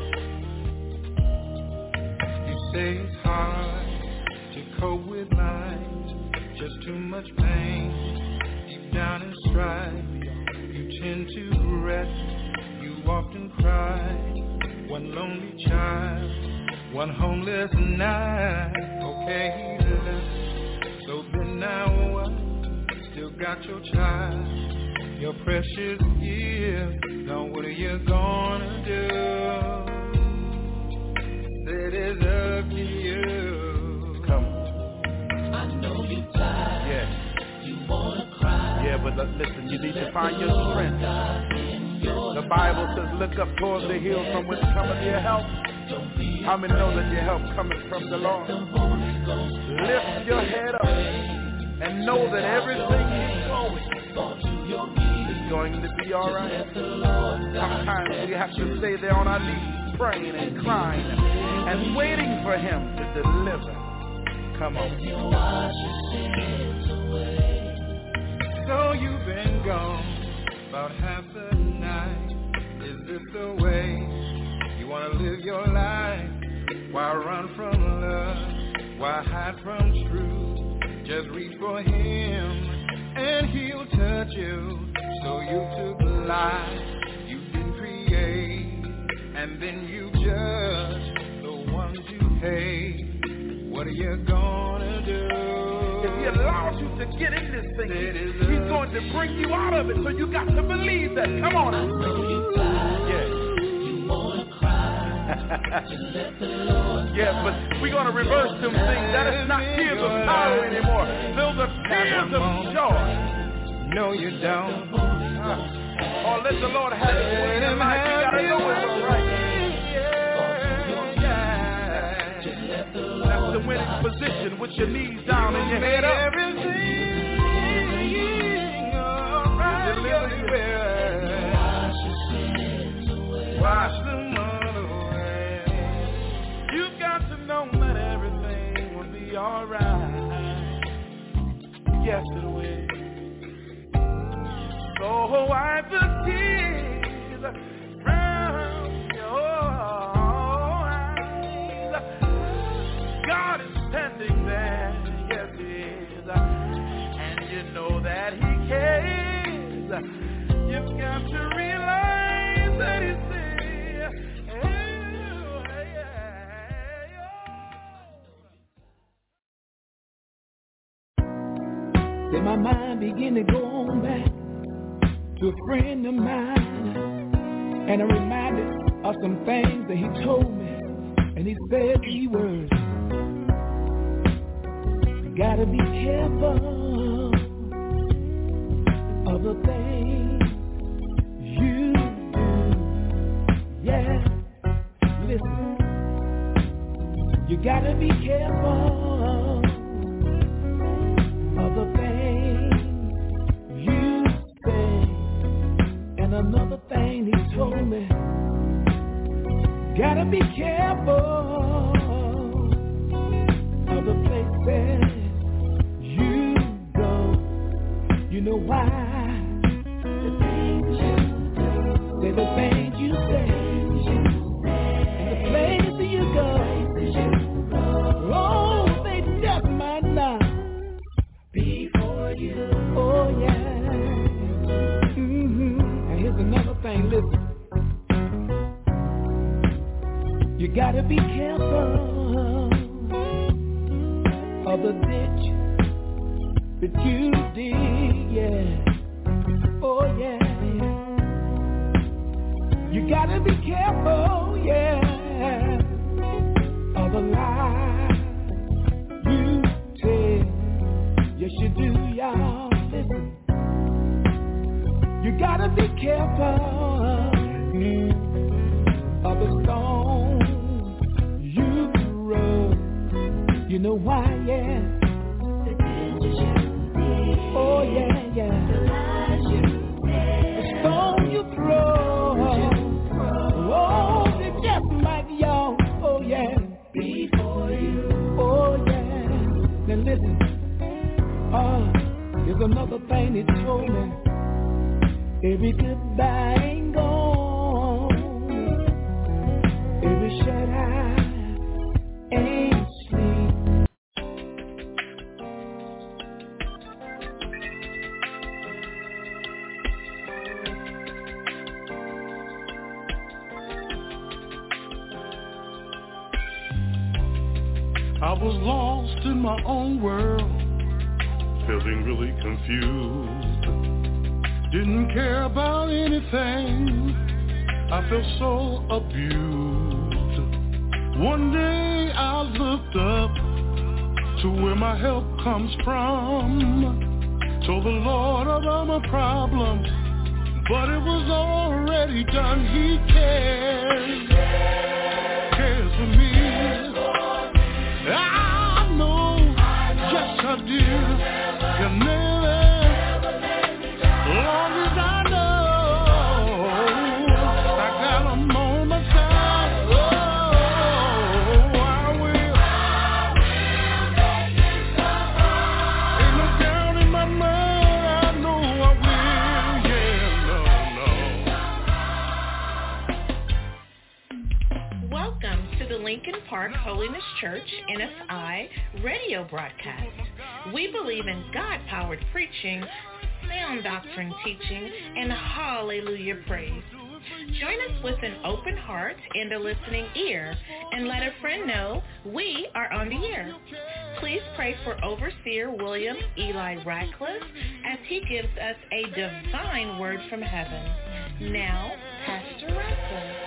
Speaker 10: You say it's hard to cope with life, just too much pain, deep down in strife. You tend to rest, you often cry. One lonely child, one homeless night. Okay, he left, so then now what? Still got your child, your precious gift. Now what are you gonna do? It is up to you.
Speaker 9: Come on.
Speaker 3: I know you're tired.
Speaker 9: Yeah.
Speaker 3: You wanna cry.
Speaker 9: Yeah, but listen, you need to find your strength. The Bible says, look up towards the hills from which cometh your help. How many know that your help cometh from the Lord? Lift your head up and know that everything is going to be all right. Sometimes we have to stay there on our knees, praying and crying and waiting for Him to deliver. Come on.
Speaker 10: So you've been gone about half the night. Is this the way you want to live your life? Why run from love? Why hide from truth? Just reach for Him and He'll touch you. So you took life you didn't create, and then you judge the ones you hate. What are you gonna do?
Speaker 9: If He allows you to get in this thing, He's going to bring you out of it. So you got to believe that. Come on.
Speaker 3: I know you're tired.
Speaker 9: Yeah.
Speaker 3: You wanna cry. Just let the Lord.
Speaker 9: Yeah, but we're going to reverse them things. That is not tears of sorrow anymore. Those are tears of joy.
Speaker 10: No, you don't.
Speaker 9: Oh, let the Lord have His way in your life. You got to know it's all right. That's the winning position with your knees down and your head up. Wash them all away. You've got to know that everything will be alright. Yes, it will. So wipe the tears from your eyes. God is standing there, yes He is, and you know that He cares. You've got to realize that He's there.
Speaker 3: Then my mind began to go on back to a friend of mine, and I'm reminded of some things that he told me, and he said these words: you gotta be careful of the things you do. Yeah, listen, you gotta be careful of the things you say. And another thing he told me, gotta be careful of the places you go. You know why? The things you do. Say the things you say. And the places you go. Oh, they just might not be for you. Oh yeah. And here's another thing, listen. You gotta be careful of the ditch that you dig, yeah. Oh yeah. You gotta be careful, yeah, of the lies you tell. Yes, you do, y'all. Listen. You gotta be careful of the stone you throw. You know why, yeah. The things you did. Oh, yeah, yeah. The lies you
Speaker 11: Every goodbye ain't gone. Every shut eye ain't sleep.
Speaker 12: I was lost in my own world, feeling really confused. Didn't care about anything, I felt so abused. One day I looked up to where my help comes from. Told the Lord about my problems, but it was already done. He cares for me. I know, yes I do. He'll never, long as I know, I got him on my side. Oh, I will. Ain't no doubt in my mind, I know I will. Yeah, no.
Speaker 13: Welcome to the Lincoln Park Holiness Church, NFI, radio broadcast. We believe in God-powered preaching, sound doctrine teaching, and hallelujah praise. Join us with an open heart and a listening ear, and let a friend know we are on the air. Please pray for Overseer William Eli Ratcliffe as he gives us a divine word from heaven. Now, Pastor Ratcliffe.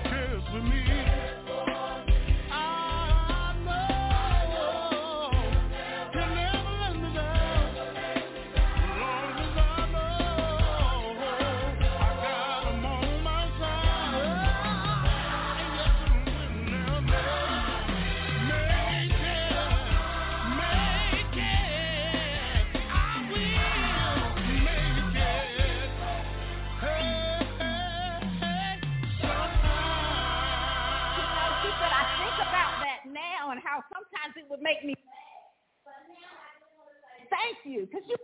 Speaker 3: And how sometimes it would make me thank you, because you.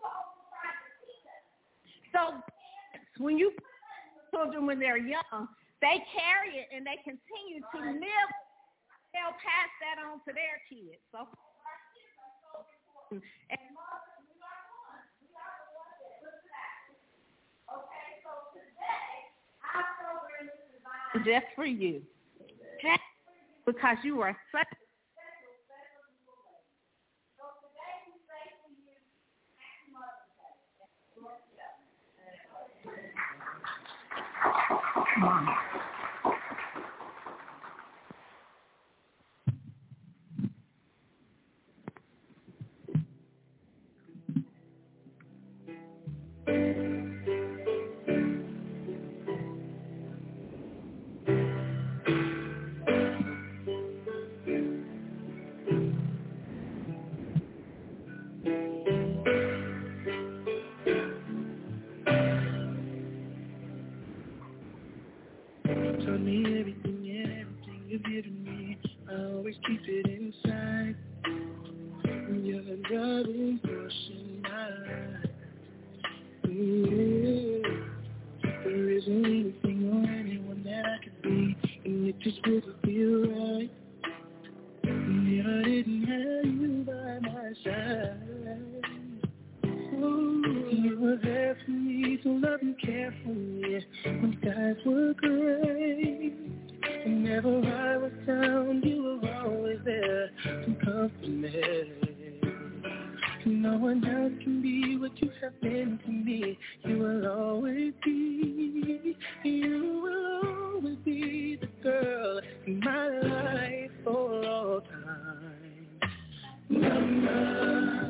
Speaker 3: So when you children when they're young, they carry it and they continue to live. They'll pass that on to their kids. So just for you, because you are such. Mom.
Speaker 11: Tell me everything you did to me. I always keep it inside. You're the driving force in my life. There isn't anything or anyone that I could be, and it just wouldn't feel right. And if I didn't have you by my side. You were there for me to love and care for me when times were great. Whenever I was down, you were always there to comfort me. No one else can be what you have been to me. You will always be the girl in my life for all time. Mama,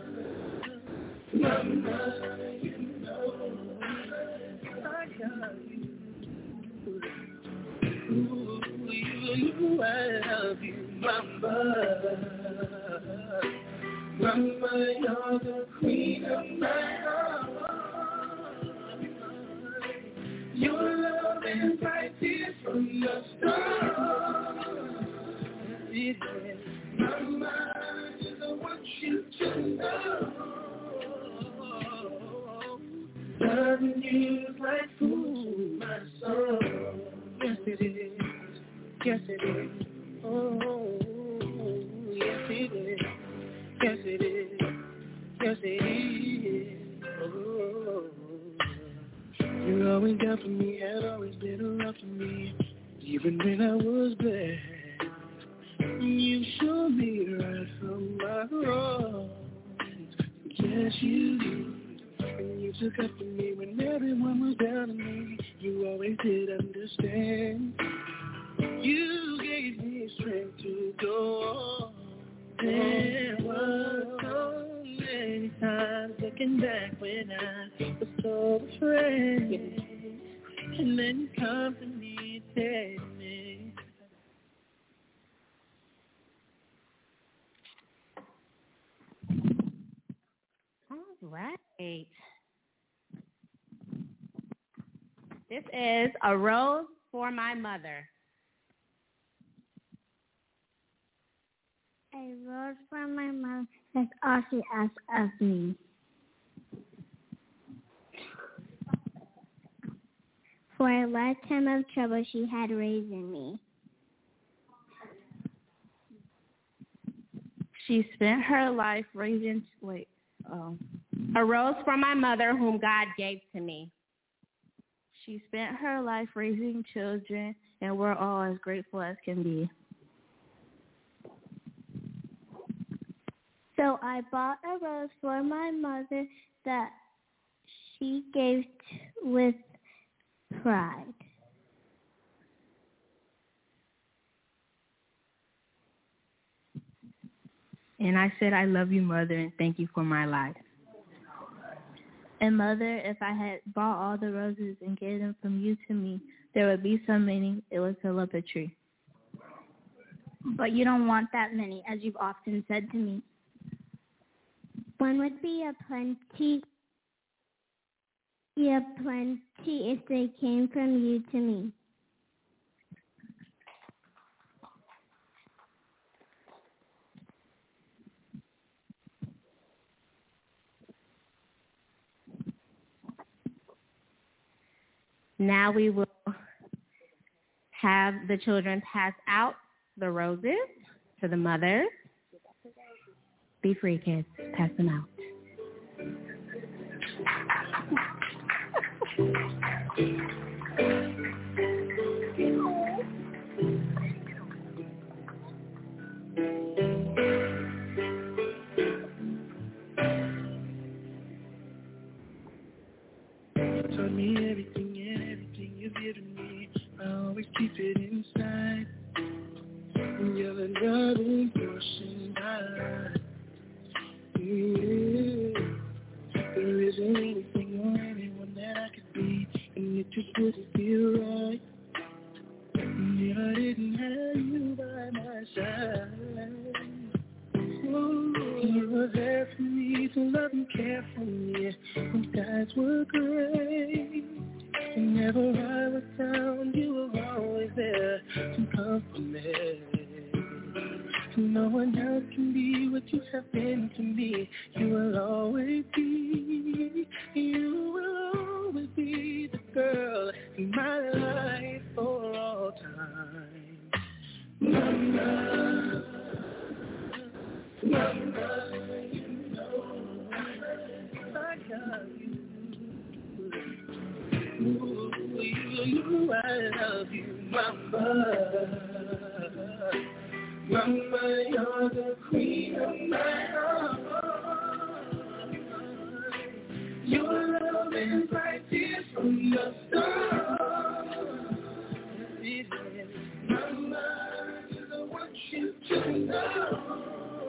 Speaker 11: you know I got you. Ooh, you know I love you, Mama. Mama, you're the queen of my heart. Your love and bright tears from the stars. Mama, I want you to know. Loving you is like like food to my soul. Yes it is, yes it is. Oh, yes it is, yes it is, yes it is. Oh, you always got for me, had always been around for me, even when I was bad. You showed me right from my wrong. Yes, you did. And you took up for me when everyone was down on me. You always did understand. You gave me strength to go on. There were so many times looking back when I was so afraid. And then you come to me and tell me.
Speaker 14: All right. This is A Rose for My Mother.
Speaker 15: A rose for my mother, that's all she asked of me. For a lifetime of trouble she had raising me.
Speaker 14: She spent her life raising, A rose for my mother whom God gave to me. She spent her life raising children, and we're all as grateful as can be.
Speaker 15: So I bought a rose for my mother that she gave with pride.
Speaker 14: And I said, I love you, Mother, and thank you for my life.
Speaker 15: And Mother, if I had bought all the roses and gave them from you to me, there would be so many it would fill up a tree. But you don't want that many, as you've often said to me. One would be a plenty if they came from you to me.
Speaker 14: Now we will have the children pass out the roses to the mothers. Be free, kids. Pass them out.
Speaker 11: You taught me everything and everything you've given me. I always keep it inside. You're the loving portion I like. Yeah. There isn't anything or anyone that I could be, and it just wouldn't feel right if I didn't have you by my side. Oh, you were there for me to love and care for me when times were great. Whenever I was down, you were always there to comfort me. No one else can be what you have been to me. You will always be the girl in my life for all time. Mama, you know I got you. Ooh, you, I love you, Mama. Mama, you're the queen of my heart. Your love is like tears from the stars. Mama, you're the one you to know.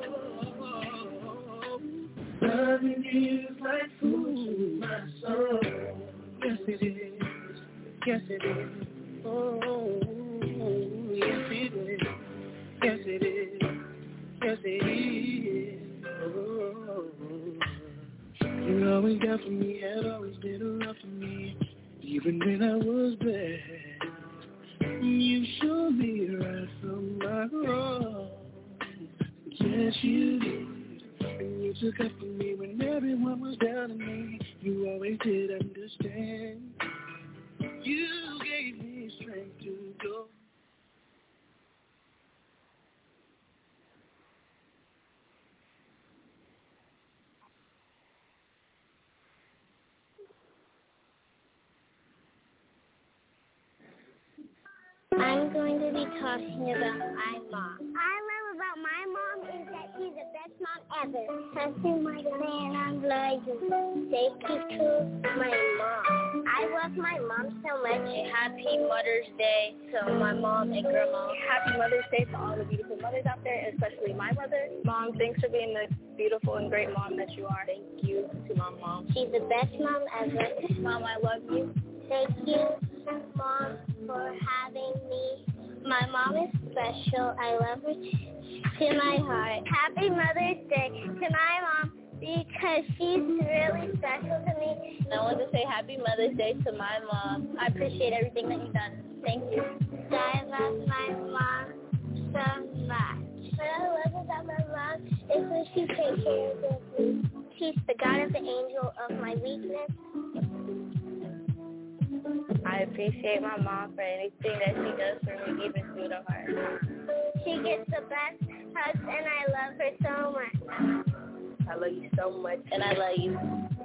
Speaker 11: Loving you is like food to my soul. Yes, it is. Yes, it is. Oh, yes, it is. Yes, it is. Yes, it is. Oh, you always got for me, had always been around for me, even when I was bad. You showed me right from my wrong. Yes, you did. And you took up for me when everyone was down on me. You always did understand. You gave me strength to go.
Speaker 16: I'm going to be talking about my mom. I love about my mom is that she's the best mom ever. Happy Mother's Day, and I'm glad you say to my mom. I love my mom so much. Happy Mother's Day to my mom and grandma.
Speaker 17: Happy Mother's Day to all the beautiful mothers out there, especially my mother. Mom, thanks for being the beautiful and great mom that you are. Thank you to my mom.
Speaker 16: She's the best mom ever.
Speaker 17: Mom, I love you.
Speaker 16: Thank you, Mom, for having me. My mom is special. I love her to my heart. Happy Mother's Day to my mom because she's really special to me.
Speaker 17: I want to say Happy Mother's Day to my mom. I appreciate everything that you've done. Thank you.
Speaker 16: I love my mom so much. What I love about my mom is when she takes care of me. She's the God of the angel of my weakness.
Speaker 17: I appreciate my mom for anything that she does for me, even through the hard.
Speaker 16: She gets the best hugs, and I love her so much.
Speaker 17: I love you so much, and I love you.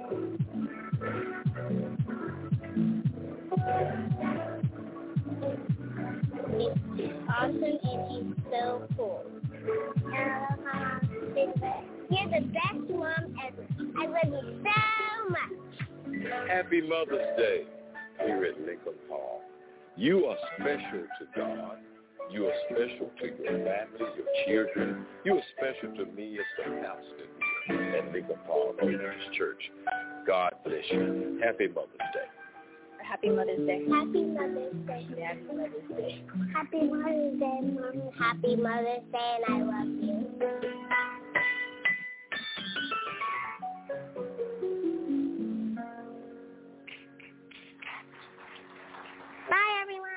Speaker 16: She's awesome, and she's so cool. And I love my mom. She's the best. You're the best mom ever. I love you so much.
Speaker 18: Happy Mother's Day. Here at Lincoln Hall. You are special to God. You are special to your family, your children. You are special to me as the pastor here at Lincoln Hall Baptist Church. God bless you. Happy Mother's Day.
Speaker 17: Happy Mother's Day.
Speaker 16: Happy Mother's Day.
Speaker 17: Happy Mother's Day.
Speaker 16: Happy Mother's Day, Mom. Happy Mother's Day, and I love you. Bye, everyone.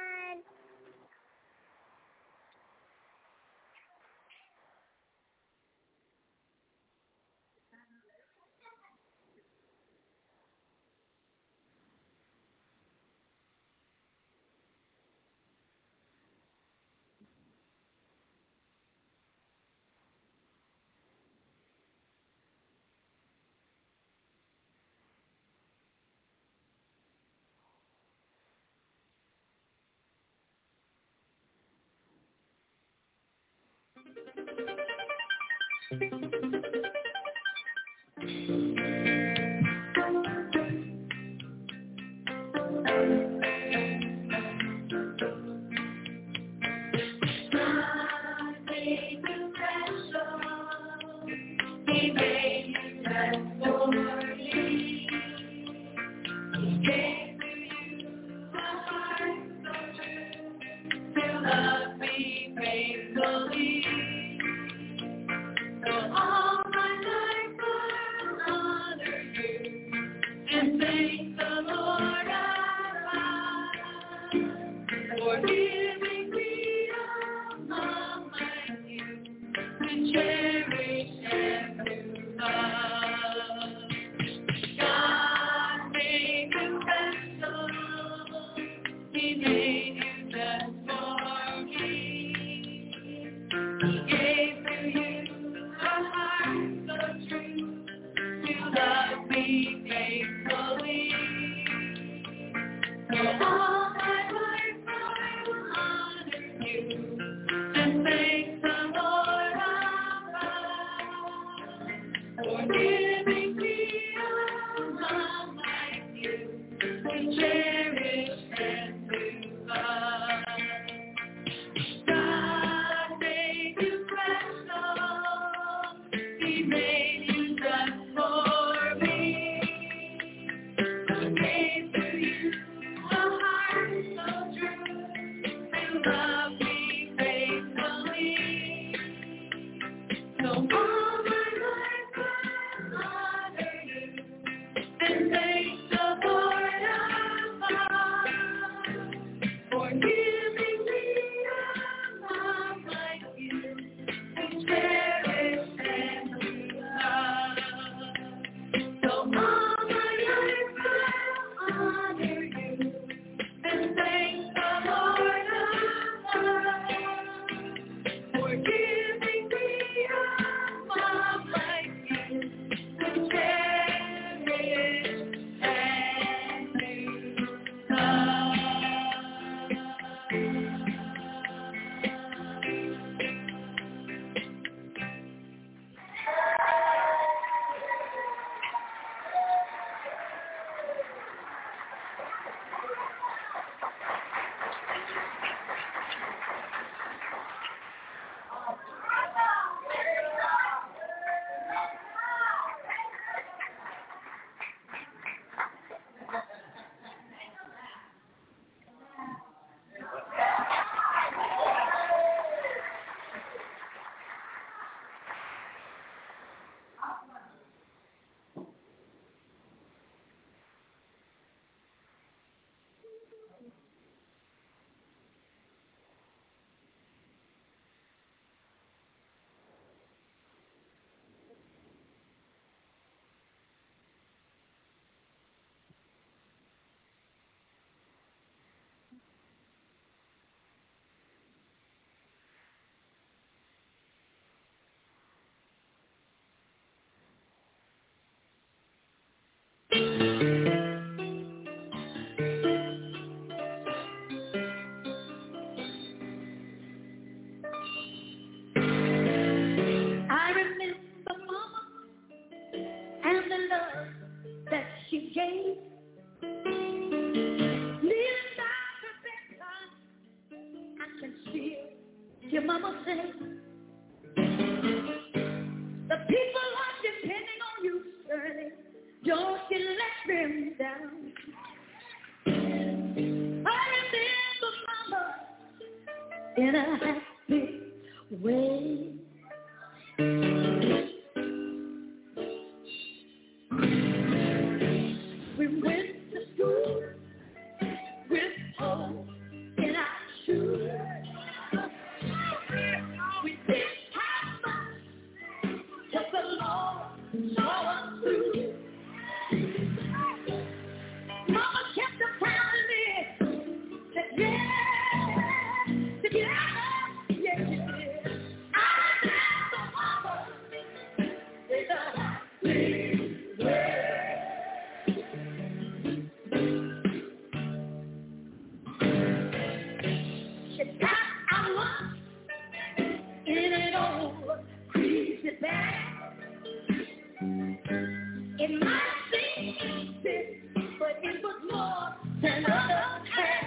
Speaker 19: mama said, the people are depending on you, Shirley. Don't you let them down. I remember mama in a happy way. We went to school with holes in our shoes. We didn't have much, but the Lord saw us through. Mama kept on telling me that together, yes, she did. I remember mama with a happy way. She got out once in an old greasy bag. It might seem easy, but it was more than others had.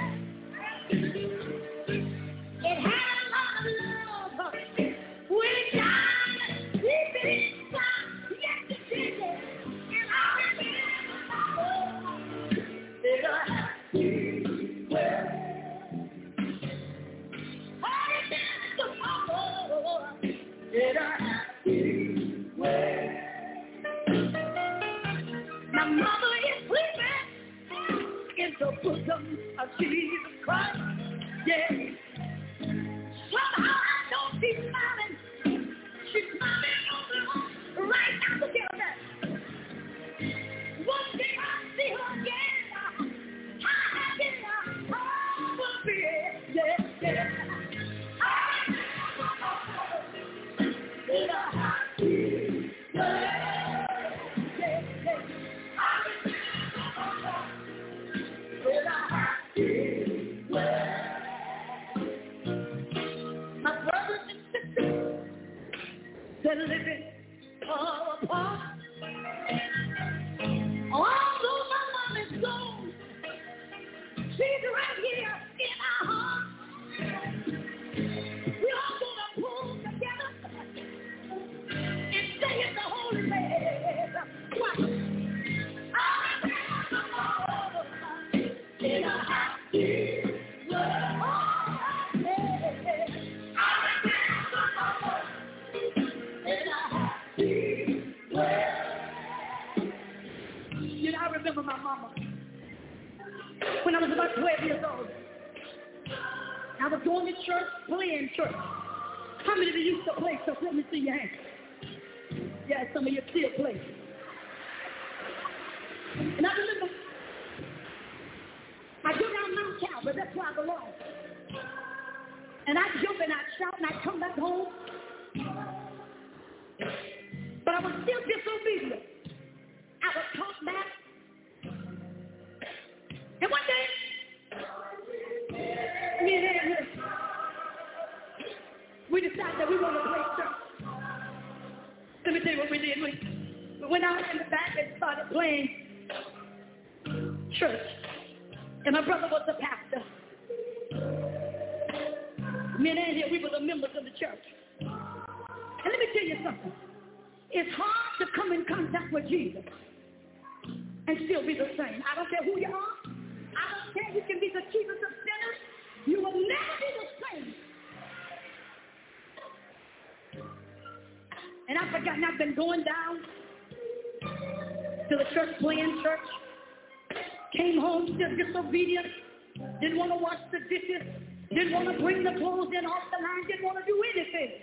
Speaker 19: It had a lot of love. We got deep inside, yes it did. And I remember mama in a happy way. I remember mama in a happy way. My mother is sleeping in the bosom of Jesus Christ. Yeah. Somehow I know she's smiling. She's smiling on the right now. Look at her. One day I'll see her again. How happy I will be. Yeah, yeah. I remember in a happy way. My brothers and sisters, they're living all apart. Although my mom is gone, she's right here in our heart. We're all gonna pull together and stay in the holy place. What? In a happy world. I remember mama in a happy world. You know, I remember my mama when I was about 12 years old. I was going to church, playing church. How many of you used to play church? Let me see your hands. Yeah, some of you still play. And I remember I go down Mount Calvary, that's where I belong. And I jump and I shout and I come back home. But I was still disobedient. I was taught back. And one day, me and Ed, we decided that we wanted to play church. Let me tell you what we did. We went out in the back and started playing church. And my brother was the pastor. Me and Andy, we were the members of the church. And let me tell you something. It's hard to come in contact with Jesus and still be the same. I don't care who you are. I don't care. You can be the chiefest of sinners. You will never be the same. And I've forgotten I've been going down to the church, playing church. Came home still disobedient. Didn't want to wash the dishes. Didn't want to bring the clothes in off the line. Didn't want to do anything.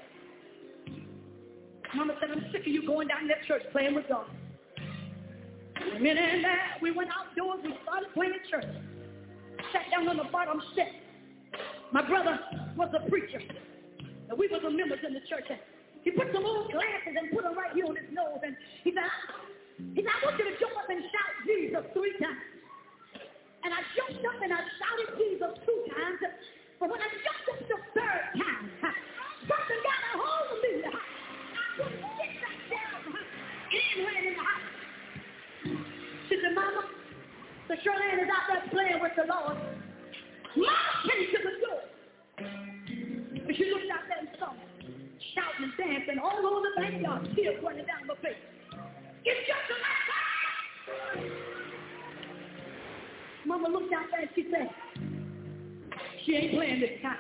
Speaker 19: Mama said, I'm sick of you going down to that church playing with God. And then we went outdoors. We started playing church. Sat down on the bottom step. My brother was a preacher. And we were the members in the church. He put some old glasses and put them right here on his nose. And he said, I want you to jump up and shout Jesus 3 times. And I jumped up and I shouted Jesus 2 times. But when I jumped up the 3rd time, something got a hold of me. I couldn't sit back down. And ran in the house. She said, Mama, the Charlene is out there playing with the Lord. Mama came to the door. But she looked out shouting and dancing all over the backyard, tears running down my face. It's just a night. Mama looked out there and she said, she ain't playing this time.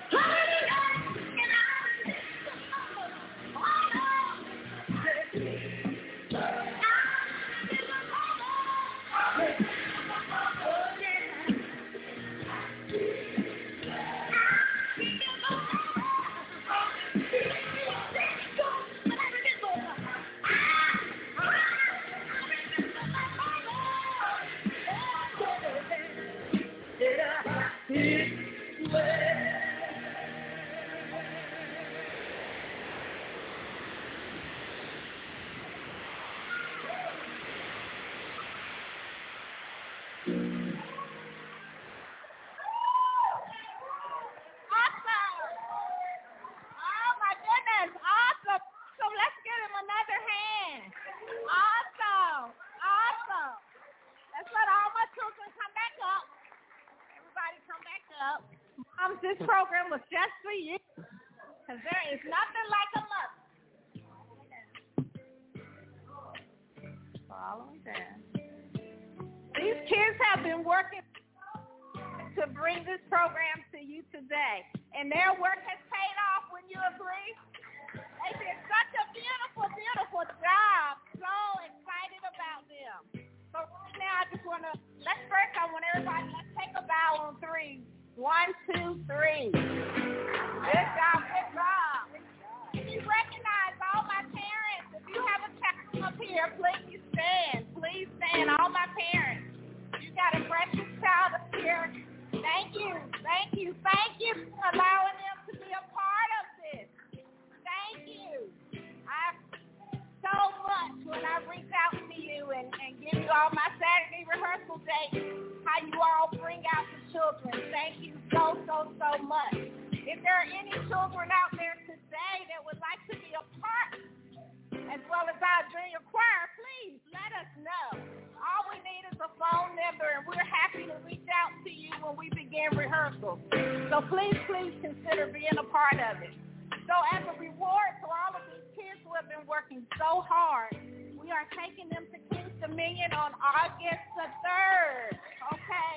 Speaker 3: This program was just for you, because there is nothing like a mother. Follow that. These kids have been working to bring this program to you today, and their work has paid off. Wouldn't you agree? They did such a beautiful, beautiful job. So excited about them. So right now, I just want to, I want everybody, let's take a bow on 3. 1, 2, 3. Good job, good job. If you recognize all my parents, if you have a child up here, please stand. Please stand, all my parents. You got a precious child up here. Thank you, thank you, thank you for allowing them to be a part of this. Thank you. So much when I reach out to you and give you all my Saturday rehearsal dates, how you all bring out the children. Thank you so much. If there are any children out there today that would like to be a part, as well as our junior choir, please let us know. All we need is a phone number, and we're happy to reach out to you when we begin rehearsal. So please consider being a part of it. So as a reward to all of these kids who have been working so hard, we are taking them to King's Dominion on August the 3rd, okay?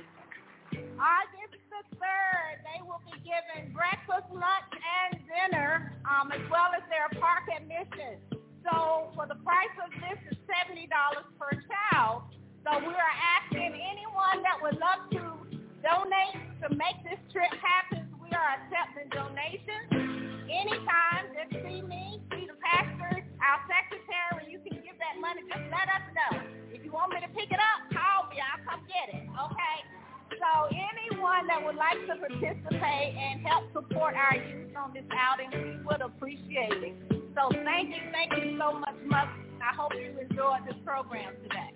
Speaker 3: August the 3rd, they will be given breakfast, lunch, and dinner, as well as their park admission. So for the price of this is $70 per child. So we are asking anyone that would love to donate to make this trip happen. We are accepting donations. Anytime, just see me, see the pastor, our secretary, you can give that money, just let us know. If you want me to pick it up, call me, I'll come get it, okay? So anyone that would like to participate and help support our youth on this outing, we would appreciate it. So thank you so much, Mother. I hope you enjoyed this program today.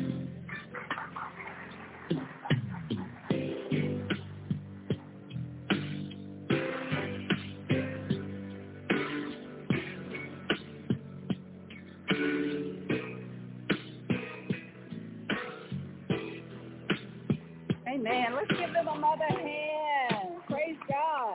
Speaker 3: Amen. Let's give them another hand. Praise God.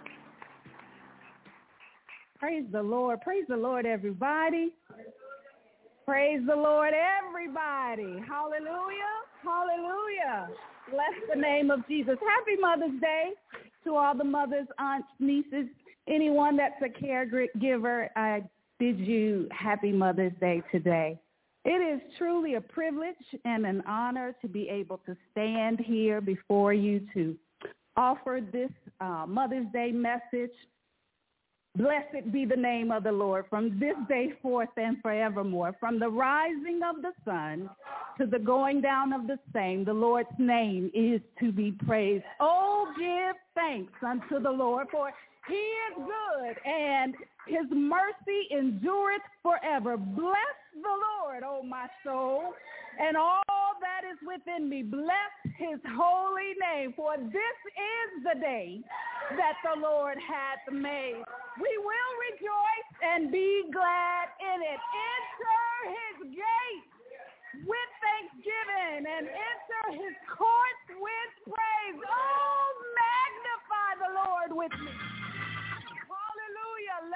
Speaker 3: Praise the Lord. Praise the Lord, everybody. Praise the Lord, everybody. Hallelujah. Hallelujah. Bless the name of Jesus. Happy Mother's Day to all the mothers, aunts, nieces, anyone that's a caregiver. I bid you happy Mother's Day today. It is truly a privilege and an honor to be able to stand here before you to offer this Mother's Day message. Blessed be the name of the Lord from this day forth and forevermore. From the rising of the sun to the going down of the same, the Lord's name is to be praised. Oh, give thanks unto the Lord, for he is good, and his mercy endureth forever. Bless the Lord, O my soul, and all that is within me. Bless his holy name, for this is the day that the Lord hath made. We will rejoice and be glad in it. Enter his gates with thanksgiving and enter his courts with praise. Oh, magnify the Lord with me. Hallelujah. Let us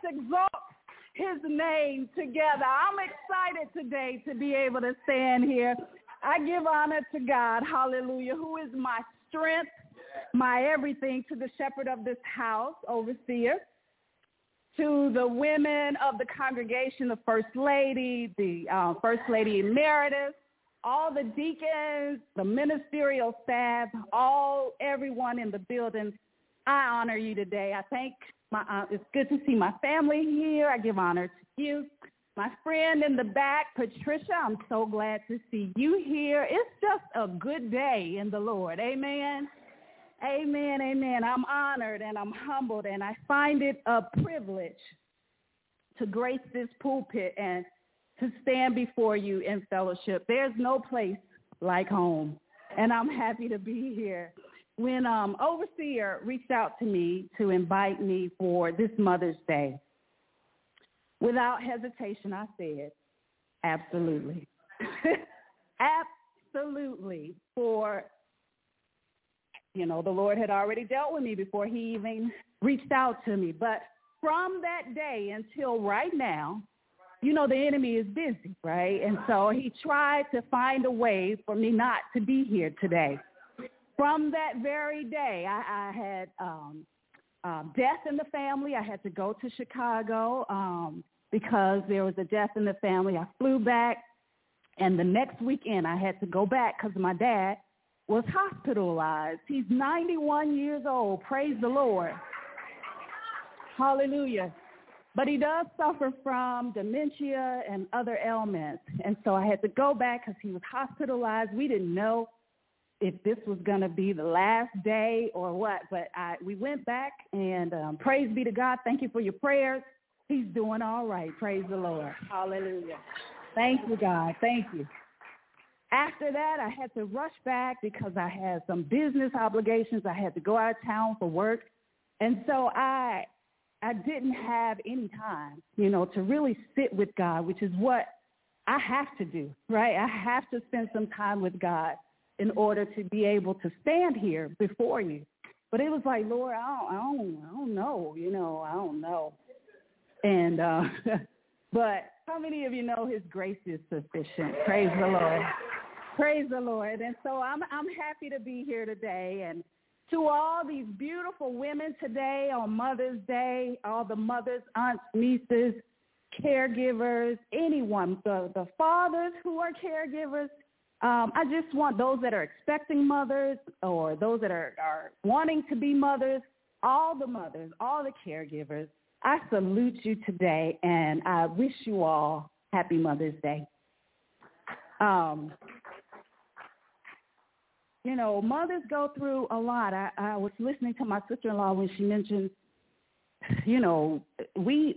Speaker 20: exalt his name together. I'm excited today to be able to stand here. I give honor to God, hallelujah, who is my strength, my everything, to the shepherd of this house, overseer, to the women of the congregation, the First Lady, the First Lady Emeritus, all the deacons, the ministerial staff, everyone in the building. I honor you today. I thank it's good to see my family here. I give honor to you. My friend in the back, Patricia, I'm so glad to see you here. It's just a good day in the Lord. Amen. Amen, amen. I'm honored and I'm humbled, and I find it a privilege to grace this pulpit and to stand before you in fellowship. There's no place like home, and I'm happy to be here. When Overseer reached out to me to invite me for this Mother's Day, without hesitation, I said, absolutely. Absolutely. For the Lord had already dealt with me before he even reached out to me. But from that day until right now, the enemy is busy, right? And so he tried to find a way for me not to be here today. From that very day, I had death in the family. I had to go to Chicago because there was a death in the family. I flew back, and the next weekend I had to go back because my dad was hospitalized. He's 91 years old. Praise the Lord. Hallelujah. But he does suffer from dementia and other ailments. And so I had to go back because he was hospitalized. We didn't know if this was going to be the last day or what. But we went back, and praise be to God. Thank you for your prayers. He's doing all right. Praise the Lord. Hallelujah. Thank you, God. Thank you. After that, I had to rush back because I had some business obligations. I had to go out of town for work. And so I didn't have any time, to really sit with God, which is what I have to do, right? I have to spend some time with God in order to be able to stand here before you. But it was like, Lord, I don't know, I don't know. And but how many of you know his grace is sufficient? Praise the Lord. Praise the Lord. And so I'm happy to be here today. And to all these beautiful women today on Mother's Day, all the mothers, aunts, nieces, caregivers, anyone, the fathers who are caregivers, I just want those that are expecting mothers or those that are wanting to be mothers, all the mothers, all the caregivers, I salute you today, and I wish you all happy Mother's Day. Mothers go through a lot. I was listening to my sister-in-law when she mentioned, we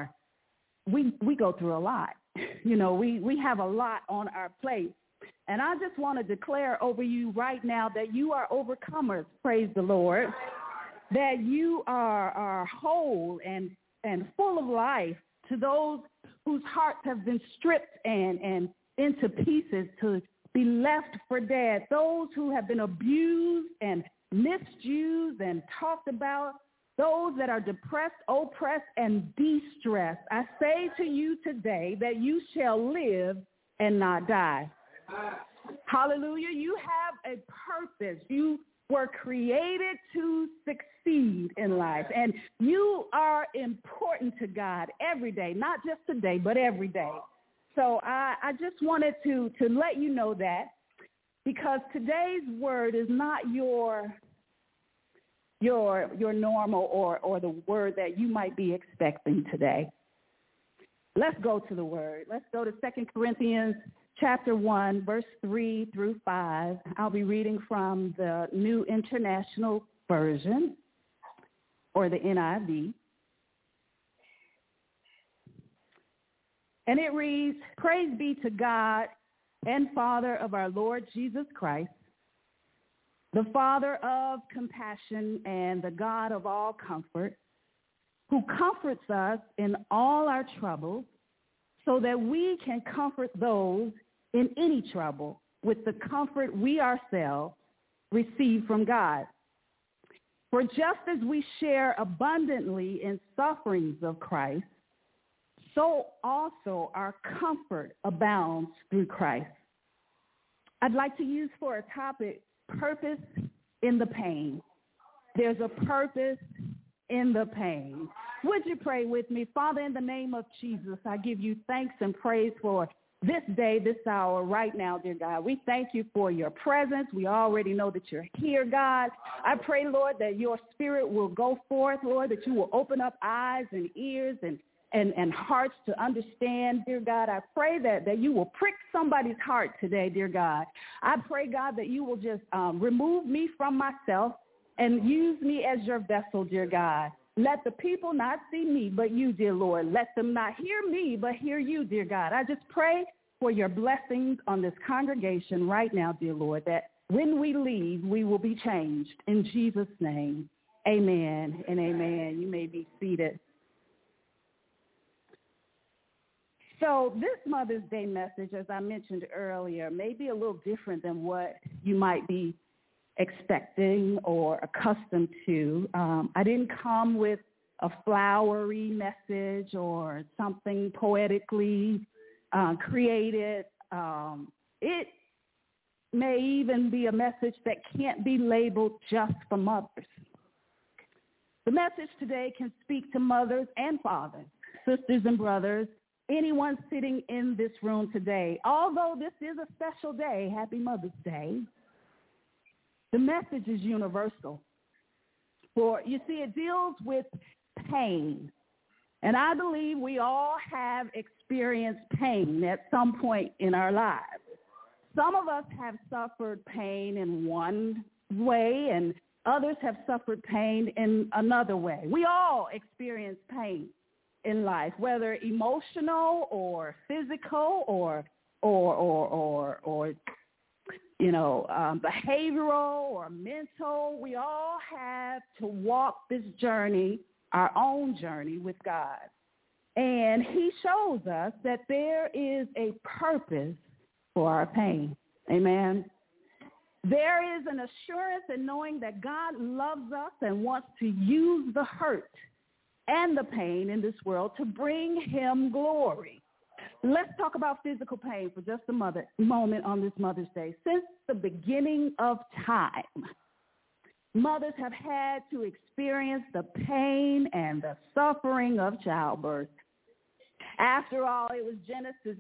Speaker 20: go through a lot. We have a lot on our plate. And I just want to declare over you right now that you are overcomers, praise the Lord, that you are whole and full of life, to those whose hearts have been stripped and into pieces to be left for dead, those who have been abused and misused and talked about, those that are depressed, oppressed, and distressed. I say to you today that you shall live and not die. Hallelujah. You have a purpose. You were created to succeed in life, and you are important to God every day, not just today, but every day. So I just wanted to let you know that, because today's word is not your normal or the word that you might be expecting today. Let's go to the word. Let's go to 2 Corinthians chapter 1, verse 3 through 5. I'll be reading from the New International Version, or the NIV. And it reads, "Praise be to God and Father of our Lord Jesus Christ, the Father of compassion and the God of all comfort, who comforts us in all our troubles, so that we can comfort those in any trouble with the comfort we ourselves receive from God. For just as we share abundantly in sufferings of Christ, so also our comfort abounds through Christ. I'd like to use for a topic, purpose in the pain. There's a purpose in the pain. Would you pray with me? Father, in the name of Jesus, I give you thanks and praise for this day, this hour, right now, dear God. We thank you for your presence. We already know that you're here, God. I pray, Lord, that your spirit will go forth, Lord, that you will open up eyes and ears and hearts to understand, dear God. I pray that you will prick somebody's heart today, dear God. I pray, God, that you will just remove me from myself and use me as your vessel, dear God. Let the people not see me, but you, dear Lord. Let them not hear me, but hear you, dear God. I just pray for your blessings on this congregation right now, dear Lord, that when we leave, we will be changed. In Jesus' name, amen and amen. You may be seated. So this Mother's Day message, as I mentioned earlier, may be a little different than what you might be expecting or accustomed to. I didn't come with a flowery message or something poetically created. It may even be a message that can't be labeled just for mothers. The message today can speak to mothers and fathers, sisters and brothers, anyone sitting in this room today. Although this is a special day, Happy Mother's Day, the message is universal. For, you see, it deals with pain. And I believe we all have experienced pain at some point in our lives. Some of us have suffered pain in one way, and others have suffered pain in another way. We all experience pain in life, whether emotional or physical or behavioral or mental. We all have to walk this journey, our own journey with God. And he shows us that there is a purpose for our pain. Amen. There is an assurance in knowing that God loves us and wants to use the hurt and the pain in this world to bring him glory. Let's talk about physical pain for just a moment on this Mother's Day. Since the beginning of time, mothers have had to experience the pain and the suffering of childbirth. After all, it was Genesis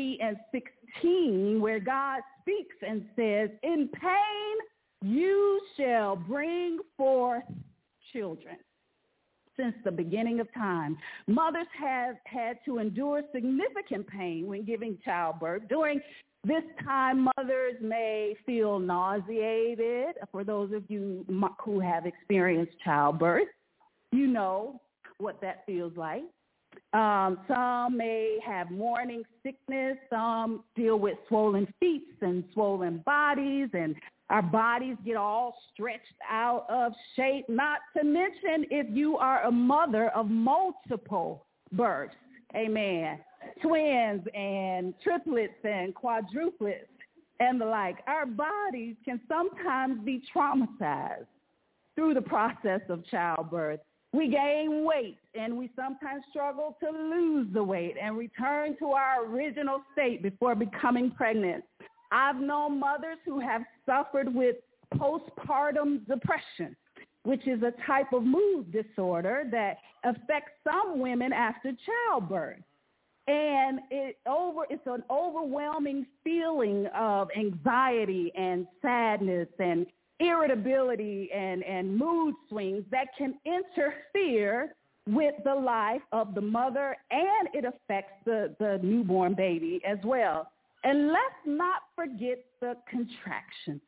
Speaker 20: 3:16 where God speaks and says, "In pain you shall bring forth children." Since the beginning of time, mothers have had to endure significant pain when giving childbirth. During this time, mothers may feel nauseated. For those of you who have experienced childbirth, you know what that feels like. Some may have morning sickness. Some deal with swollen feet and swollen bodies, and our bodies get all stretched out of shape, not to mention if you are a mother of multiple births. Amen. Twins and triplets and quadruplets and the like. Our bodies can sometimes be traumatized through the process of childbirth. We gain weight, and we sometimes struggle to lose the weight and return to our original state before becoming pregnant. I've known mothers who have suffered with postpartum depression, which is a type of mood disorder that affects some women after childbirth. And it's an overwhelming feeling of anxiety and sadness and irritability and mood swings that can interfere with the life of the mother, and it affects the newborn baby as well. And let's not forget the contraction.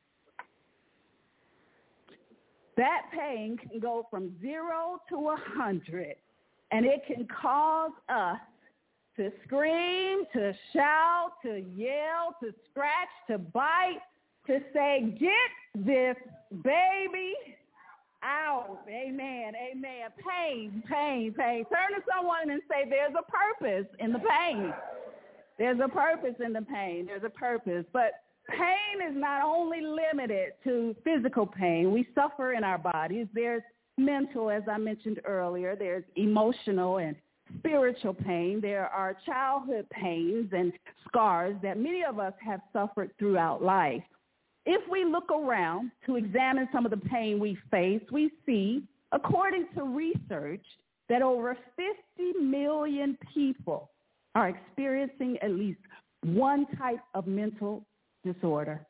Speaker 20: That pain can go from 0 to 100, and it can cause us to scream, to shout, to yell, to scratch, to bite, to say, "Get this baby out." Amen, amen. Pain, pain, pain. Turn to someone and say, there's a purpose in the pain. There's a purpose in the pain. There's a purpose. But pain is not only limited to physical pain. We suffer in our bodies. There's mental, as I mentioned earlier. There's emotional and spiritual pain. There are childhood pains and scars that many of us have suffered throughout life. If we look around to examine some of the pain we face, we see, according to research, that over 50 million people are experiencing at least one type of mental disorder.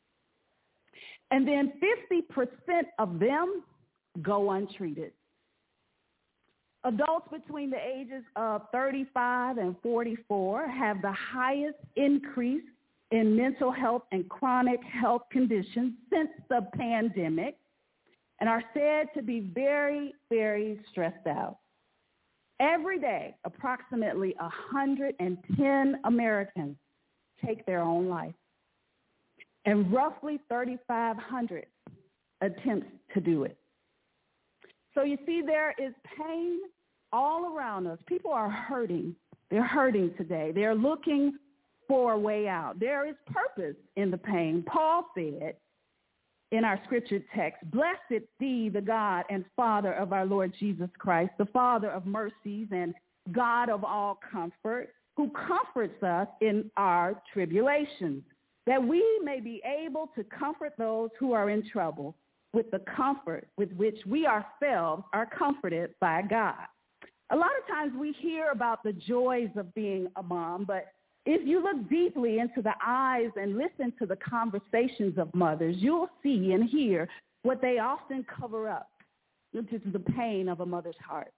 Speaker 20: And then 50% of them go untreated. Adults between the ages of 35 and 44 have the highest increase in mental health and chronic health conditions since the pandemic and are said to be very, very stressed out. Every day, approximately 110 Americans take their own life, and roughly 3,500 attempts to do it. So you see, there is pain all around us. People are hurting. They're hurting today. They're looking for a way out. There is purpose in the pain. Paul said in our scripture text, "Blessed be the God and Father of our Lord Jesus Christ, the Father of mercies and God of all comfort, who comforts us in our tribulations, that we may be able to comfort those who are in trouble with the comfort with which we ourselves are comforted by God." A lot of times we hear about the joys of being a mom, but if you look deeply into the eyes and listen to the conversations of mothers, you'll see and hear what they often cover up, which is the pain of a mother's heart.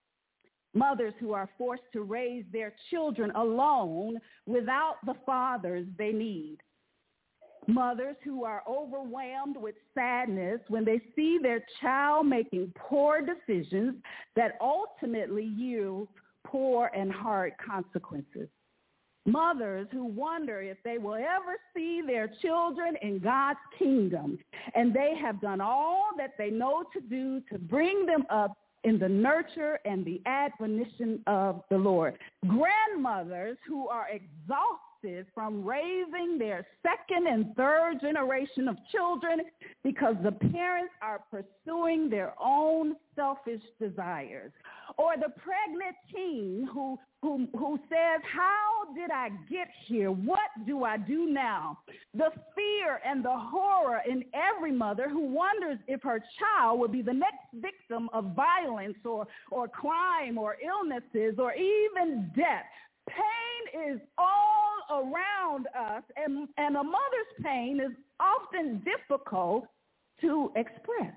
Speaker 20: Mothers who are forced to raise their children alone without the fathers they need. Mothers who are overwhelmed with sadness when they see their child making poor decisions that ultimately yield poor and hard consequences. Mothers who wonder if they will ever see their children in God's kingdom, and they have done all that they know to do to bring them up in the nurture and the admonition of the Lord. Grandmothers who are exhausted from raising their second and third generation of children because the parents are pursuing their own selfish desires. Or the pregnant teen who says, "How did I get here? What do I do now?" The fear and the horror in every mother who wonders if her child will be the next victim of violence or crime or illnesses or even death. Pain is all around us, and a mother's pain is often difficult to express.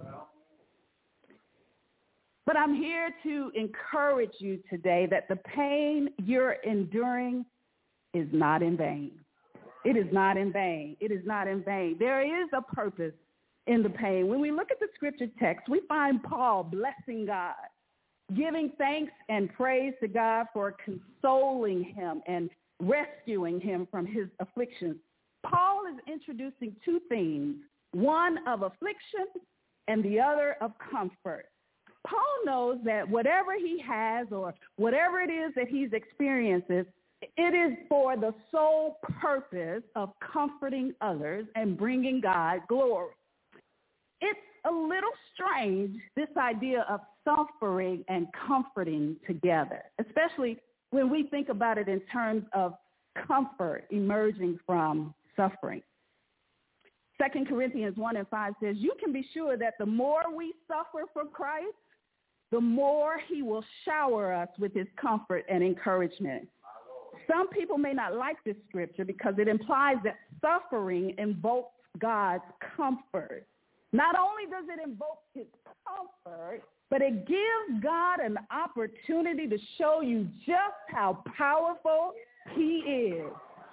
Speaker 20: But I'm here to encourage you today that the pain you're enduring is not in vain. It is not in vain. It is not in vain. There is a purpose in the pain. When we look at the scripture text, we find Paul blessing God, giving thanks and praise to God for consoling him and rescuing him from his afflictions. Paul is introducing two themes, one of affliction and the other of comfort. Paul knows that whatever he has or whatever it is that he's experiencing, it is for the sole purpose of comforting others and bringing God glory. It's a little strange, this idea of suffering and comforting together, especially when we think about it in terms of comfort emerging from suffering. 2 Corinthians 1:5 says, "You can be sure that the more we suffer for Christ, the more he will shower us with his comfort and encouragement." Some people may not like this scripture because it implies that suffering invokes God's comfort. Not only does it invoke his comfort, but it gives God an opportunity to show you just how powerful he is.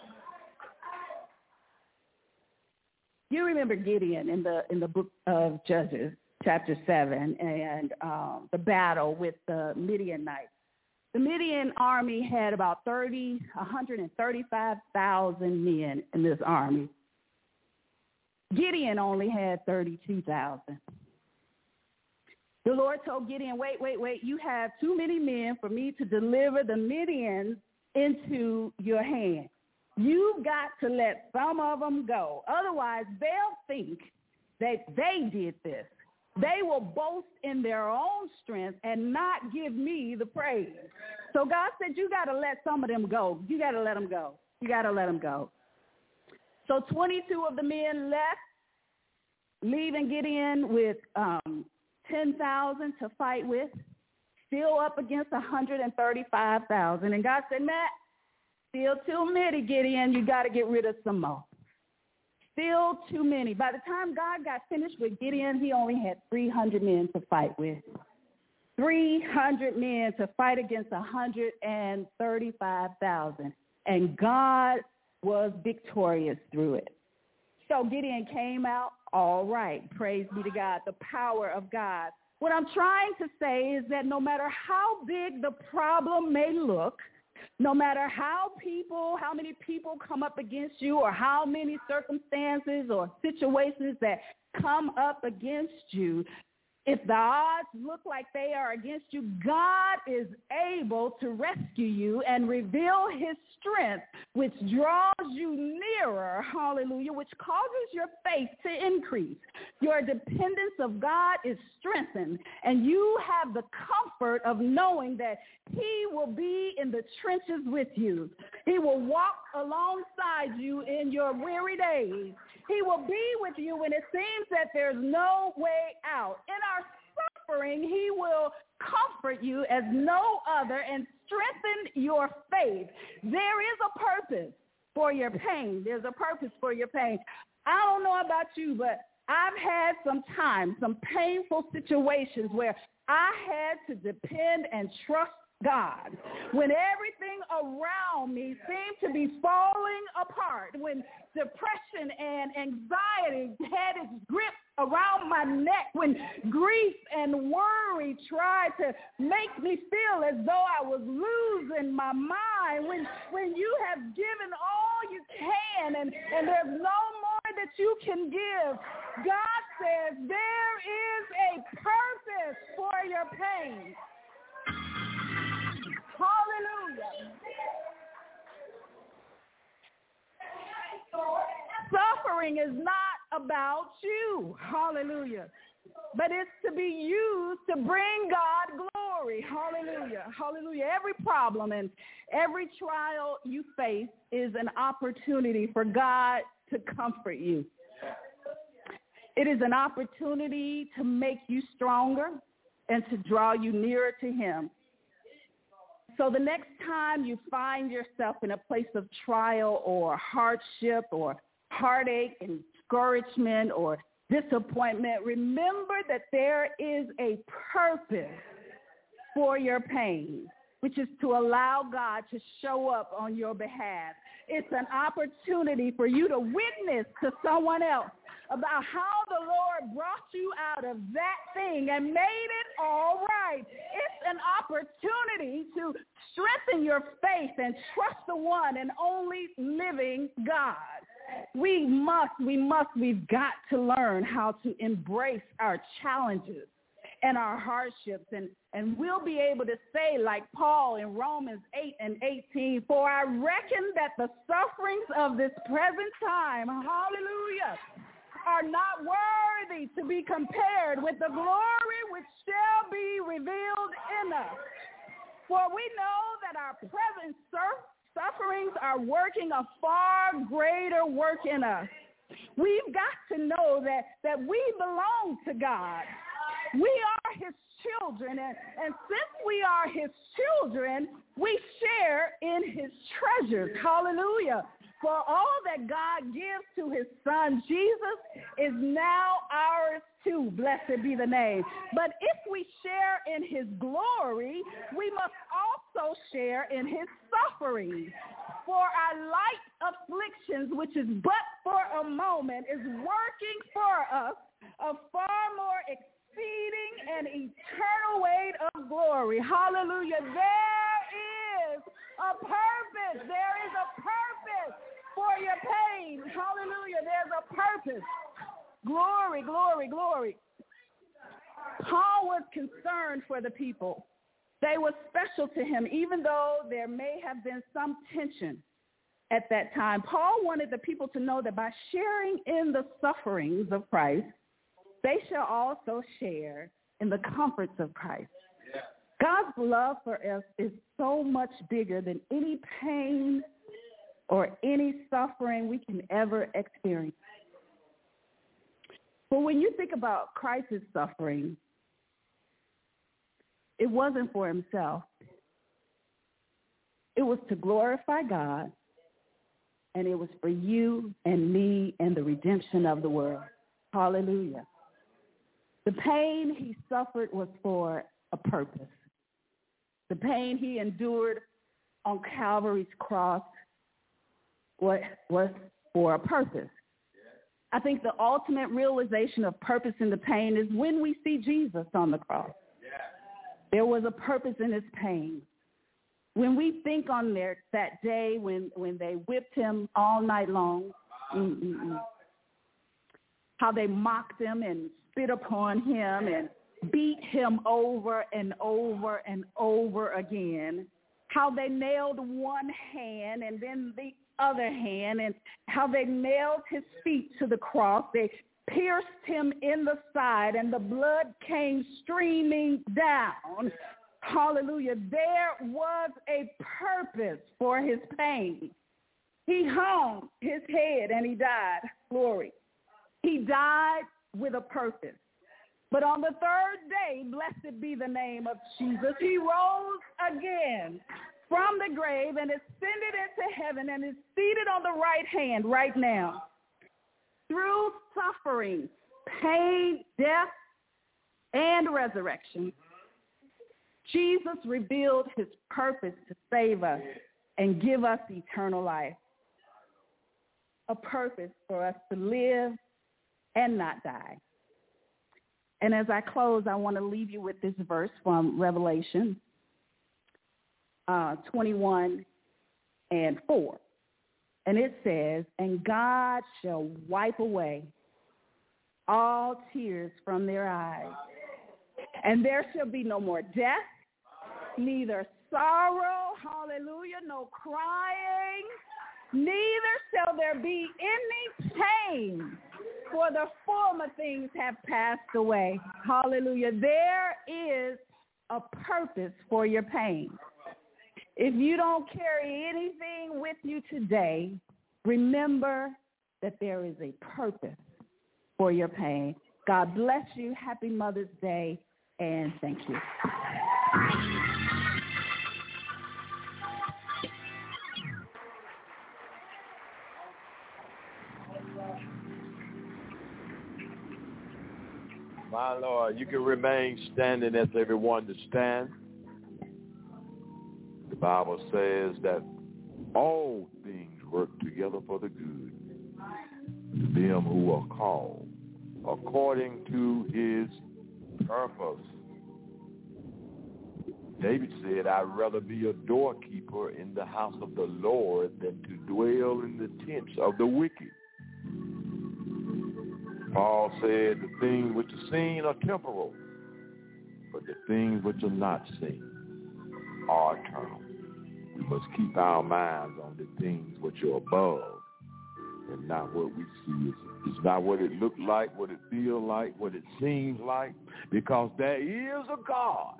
Speaker 20: You remember Gideon in the book of Judges, chapter 7, and the battle with the Midianites. The Midian army had about 135,000 men in this army. Gideon only had 32,000. The Lord told Gideon, wait, you have too many men for me to deliver the Midians into your hand. You got to let some of them go. Otherwise, they'll think that they did this. They will boast in their own strength and not give me the praise. So God said, you got to let some of them go. You got to let them go. You got to let them go. So 22 of the men left, leaving Gideon with 10,000 to fight with, still up against 135,000. And God said, Matt, still too many, Gideon. You got to get rid of some more. Still too many. By the time God got finished with Gideon, he only had 300 men to fight with. 300 men to fight against 135,000. And God was victorious through it. So Gideon came out all right. Praise be to God, the power of God. What I'm trying to say is that no matter how big the problem may look, no matter how many people come up against you or how many circumstances or situations that come up against you, if the odds look like they are against you, God is able to rescue you and reveal his strength, which draws you nearer, hallelujah, which causes your faith to increase. Your dependence of God is strengthened, and you have the comfort of knowing that he will be in the trenches with you. He will walk alongside you in your weary days. He will be with you when it seems that there's no way out. In our suffering, he will comfort you as no other and strengthen your faith. There is a purpose for your pain. There's a purpose for your pain. I don't know about you, but I've had some painful situations where I had to depend and trust God. When everything around me seemed to be falling apart, when depression and anxiety had its grip around my neck, when grief and worry tried to make me feel as though I was losing my mind, when you have given all you can and there's no more that you can give, God says there is a purpose for your pain. Hallelujah. Suffering is not about you. Hallelujah. But it's to be used to bring God glory. Hallelujah. Hallelujah. Every problem and every trial you face is an opportunity for God to comfort you. It is an opportunity to make you stronger and to draw you nearer to him. So the next time you find yourself in a place of trial or hardship or heartache and discouragement or disappointment, remember that there is a purpose for your pain, which is to allow God to show up on your behalf. It's an opportunity for you to witness to someone else about how the Lord brought you out of that thing and made it all right. It's an opportunity to strengthen your faith and trust the one and only living God. We've got to learn how to embrace our challenges and our hardships, and we'll be able to say, like Paul in Romans 8:18, for I reckon that the sufferings of this present time, hallelujah, are not worthy to be compared with the glory which shall be revealed in us. For we know that our present sufferings are working a far greater work in us. We've got to know that we belong to God. We are his children, and since we are his children, we share in his treasures. Hallelujah. For all that God gives to his son Jesus is now ours too. Blessed be the name. But if we share in his glory, we must also share in his suffering. For our light afflictions, which is but for a moment, is working for us a far more exceeding and eternal weight of glory. Hallelujah. There is a purpose. There is a purpose for your pain. Hallelujah. There's a purpose. Glory, glory, glory. Paul was concerned for the people. They were special to him, even though there may have been some tension at that time. Paul wanted the people to know that by sharing in the sufferings of Christ, they shall also share in the comforts of Christ. Yeah. God's love for us is so much bigger than any pain or any suffering we can ever experience. But when you think about Christ's suffering, it wasn't for himself. It was to glorify God, and it was for you and me and the redemption of the world. Hallelujah. The pain he suffered was for a purpose. The pain he endured on Calvary's cross was for a purpose. I think the ultimate realization of purpose in the pain is when we see Jesus on the cross. There was a purpose in his pain. When we think on that day when they whipped him all night long, how they mocked him and spit upon him and beat him over and over and over again, how they nailed one hand and then the other hand, and how they nailed his feet to the cross. They pierced him in the side, and the blood came streaming down. Hallelujah. There was a purpose for his pain. He hung his head and he died. Glory. He died with a purpose. But on the third day, blessed be the name of Jesus, he rose again from the grave and ascended into heaven and is seated on the right hand right now. Through suffering, pain, death, and resurrection, Jesus revealed his purpose to save us and give us eternal life. A purpose for us to live and not die. And as I close, I want to leave you with this verse from Revelation 21:4. And it says, and God shall wipe away all tears from their eyes. And there shall be no more death, neither sorrow, hallelujah, no crying, neither shall there be any pain, for the former things have passed away. Hallelujah. There is a purpose for your pain. If you don't carry anything with you today, remember that there is a purpose for your pain. God bless you. Happy Mother's Day, and thank you.
Speaker 18: My Lord, you can remain standing as everyone to stand. The Bible says that all things work together for the good to them who are called according to his purpose. David said, I'd rather be a doorkeeper in the house of the Lord than to dwell in the tents of the wicked. Paul said the things which are seen are temporal, but the things which are not seen are eternal. We must keep our minds on the things which are above and not what we see. It's not what it looks like, what it feels like, what it seems like, because there is a God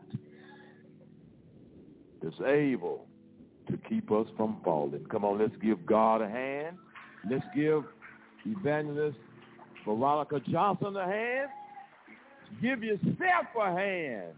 Speaker 18: that's able to keep us from falling. Come on, let's give God a hand. Let's give Evangelist Veronica Johnson a hand. Give yourself a hand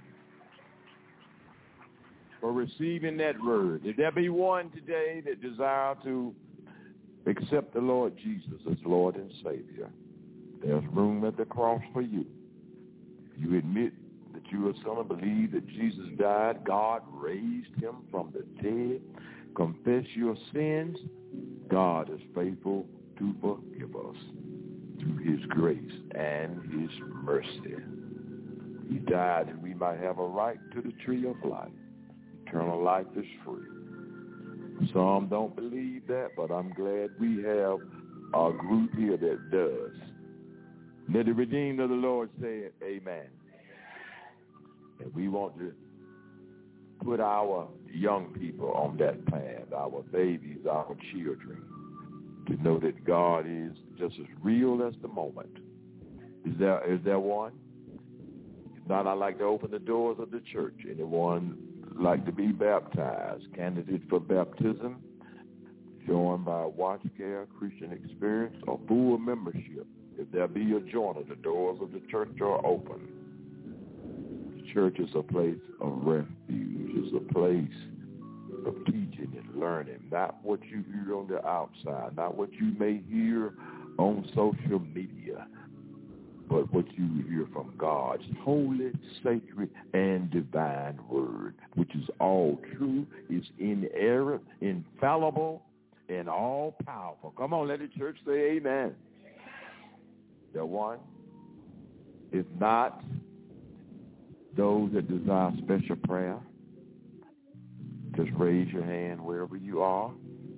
Speaker 18: for receiving that word. If there be one today that desire to accept the Lord Jesus as Lord and Savior, there's room at the cross for you. If you admit that you are a son and believe that Jesus died, God raised him from the dead, confess your sins, God is faithful to forgive us through his grace and his mercy. He died that we might have a right to the tree of life. Eternal life is free. Some don't believe that, but I'm glad we have a group here that does. Let the redeemed of the Lord say amen. And we want to
Speaker 21: put our young people on that path, our babies, our children, to know that God is just as real as the moment. Is there one? If not, I'd like to open the doors of the church. Anyone like to be baptized, candidate for baptism, joined by Watch Care, Christian Experience, or full membership? If there be a joiner, the doors of the church are open. The church is a place of refuge. It's a place of teaching and learning, not what you hear on the outside, not what you may hear on social media, but what you hear from God's holy, sacred, and divine word, which is all true, is inerrant, infallible, and all powerful. Come on, let the church say amen. The one. If not, those that desire special prayer, just raise your hand wherever you are.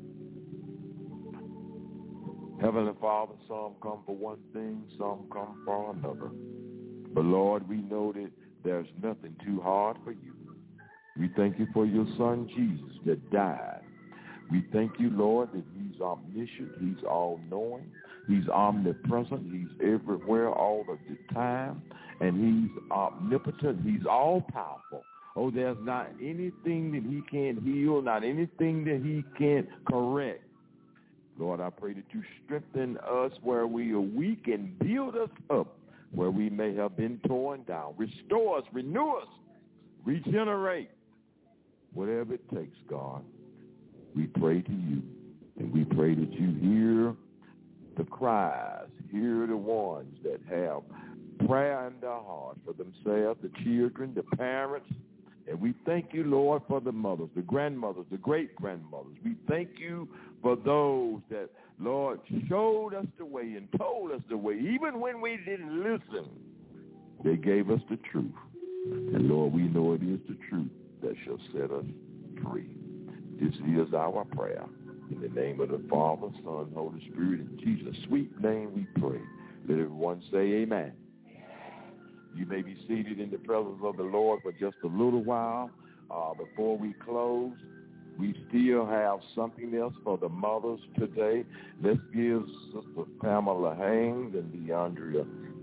Speaker 21: Heavenly Father, some come for one thing, some come for another. But Lord, we know that there's nothing too hard for you. We thank you for your son Jesus that died. We thank you, Lord, that he's omniscient, he's all-knowing, he's omnipresent, he's everywhere all of the time, and he's omnipotent, he's all-powerful. Oh, there's not anything that he can't heal, not anything that he can't correct. Lord, I pray that you strengthen us where we are weak and build us up where we may have been torn down. Restore us, renew us, regenerate, whatever it takes, God. We pray to you, and we pray that you hear the cries, hear the ones that have prayer in their heart for themselves, the children, the parents. And we thank you, Lord, for the mothers, the grandmothers, the great-grandmothers. We thank you for those that, Lord, showed us the way and told us the way. Even when we didn't listen, they gave us the truth. And, Lord, we know it is the truth that shall set us free. This is our prayer. In the name of the Father, Son, Holy Spirit, in Jesus' sweet name we pray. Let everyone say amen. You may be seated in the presence of the Lord for just a little while. Before we close, we still have something else for the mothers today. Let's give Sister Pamela Haynes and DeAndrea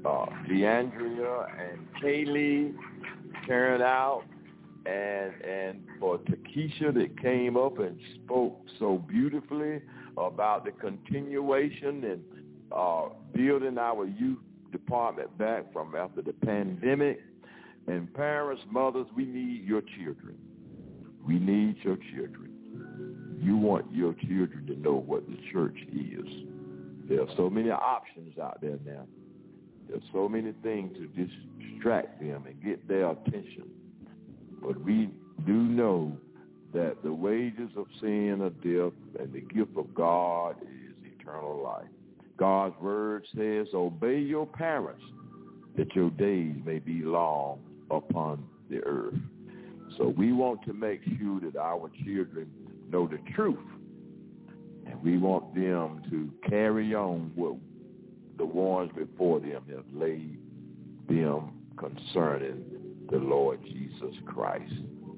Speaker 21: and Kaylee carrying out, and for Takesha that came up and spoke so beautifully about the continuation and building our youth department back from after the pandemic. And parents, mothers, we need your children. We need your children. You want your children to know what the church is. There are so many options out there now. There's so many things to distract them and get their attention. But we do know that the wages of sin are death, and the gift of God is eternal life. God's word says, obey your parents, that your days may be long upon the earth. So we want to make sure that our children know the truth, and we want them to carry on what the ones before them have laid them concerning the Lord Jesus Christ.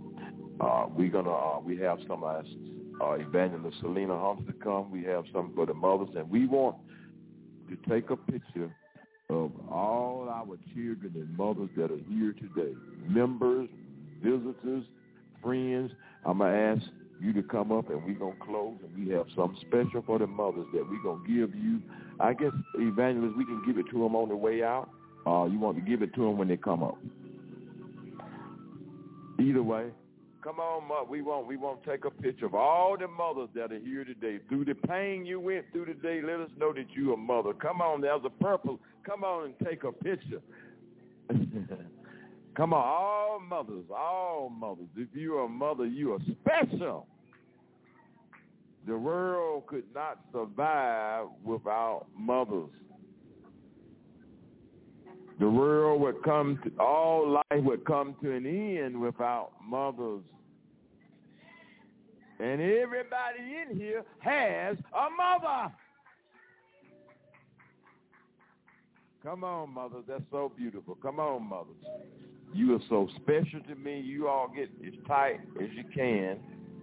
Speaker 21: We have some Evangelist Selena Humps to come. We have some for the mothers, and we want to take a picture of all our children and mothers that are here today, members, visitors, friends. I'm going to ask you to come up, and we're going to close, and we have something special for the mothers that we're going to give you. I guess, Evangelist, we can give it to them on the way out. You want to give it to them when they come up. Either way, come on, Mother. We want to take a picture of all the mothers that are here today. Through the pain you went through today, let us know that you're a mother. Come on, there's a purpose. Come on and take a picture. Come on, all mothers, all mothers. If you're a mother, you are special. The world could not survive without mothers. The world would come to, all life would come to an end without mothers. And everybody in here has a mother. Come on, mothers. That's so beautiful. Come on, mothers. You are so special to me. You all get as tight as you can.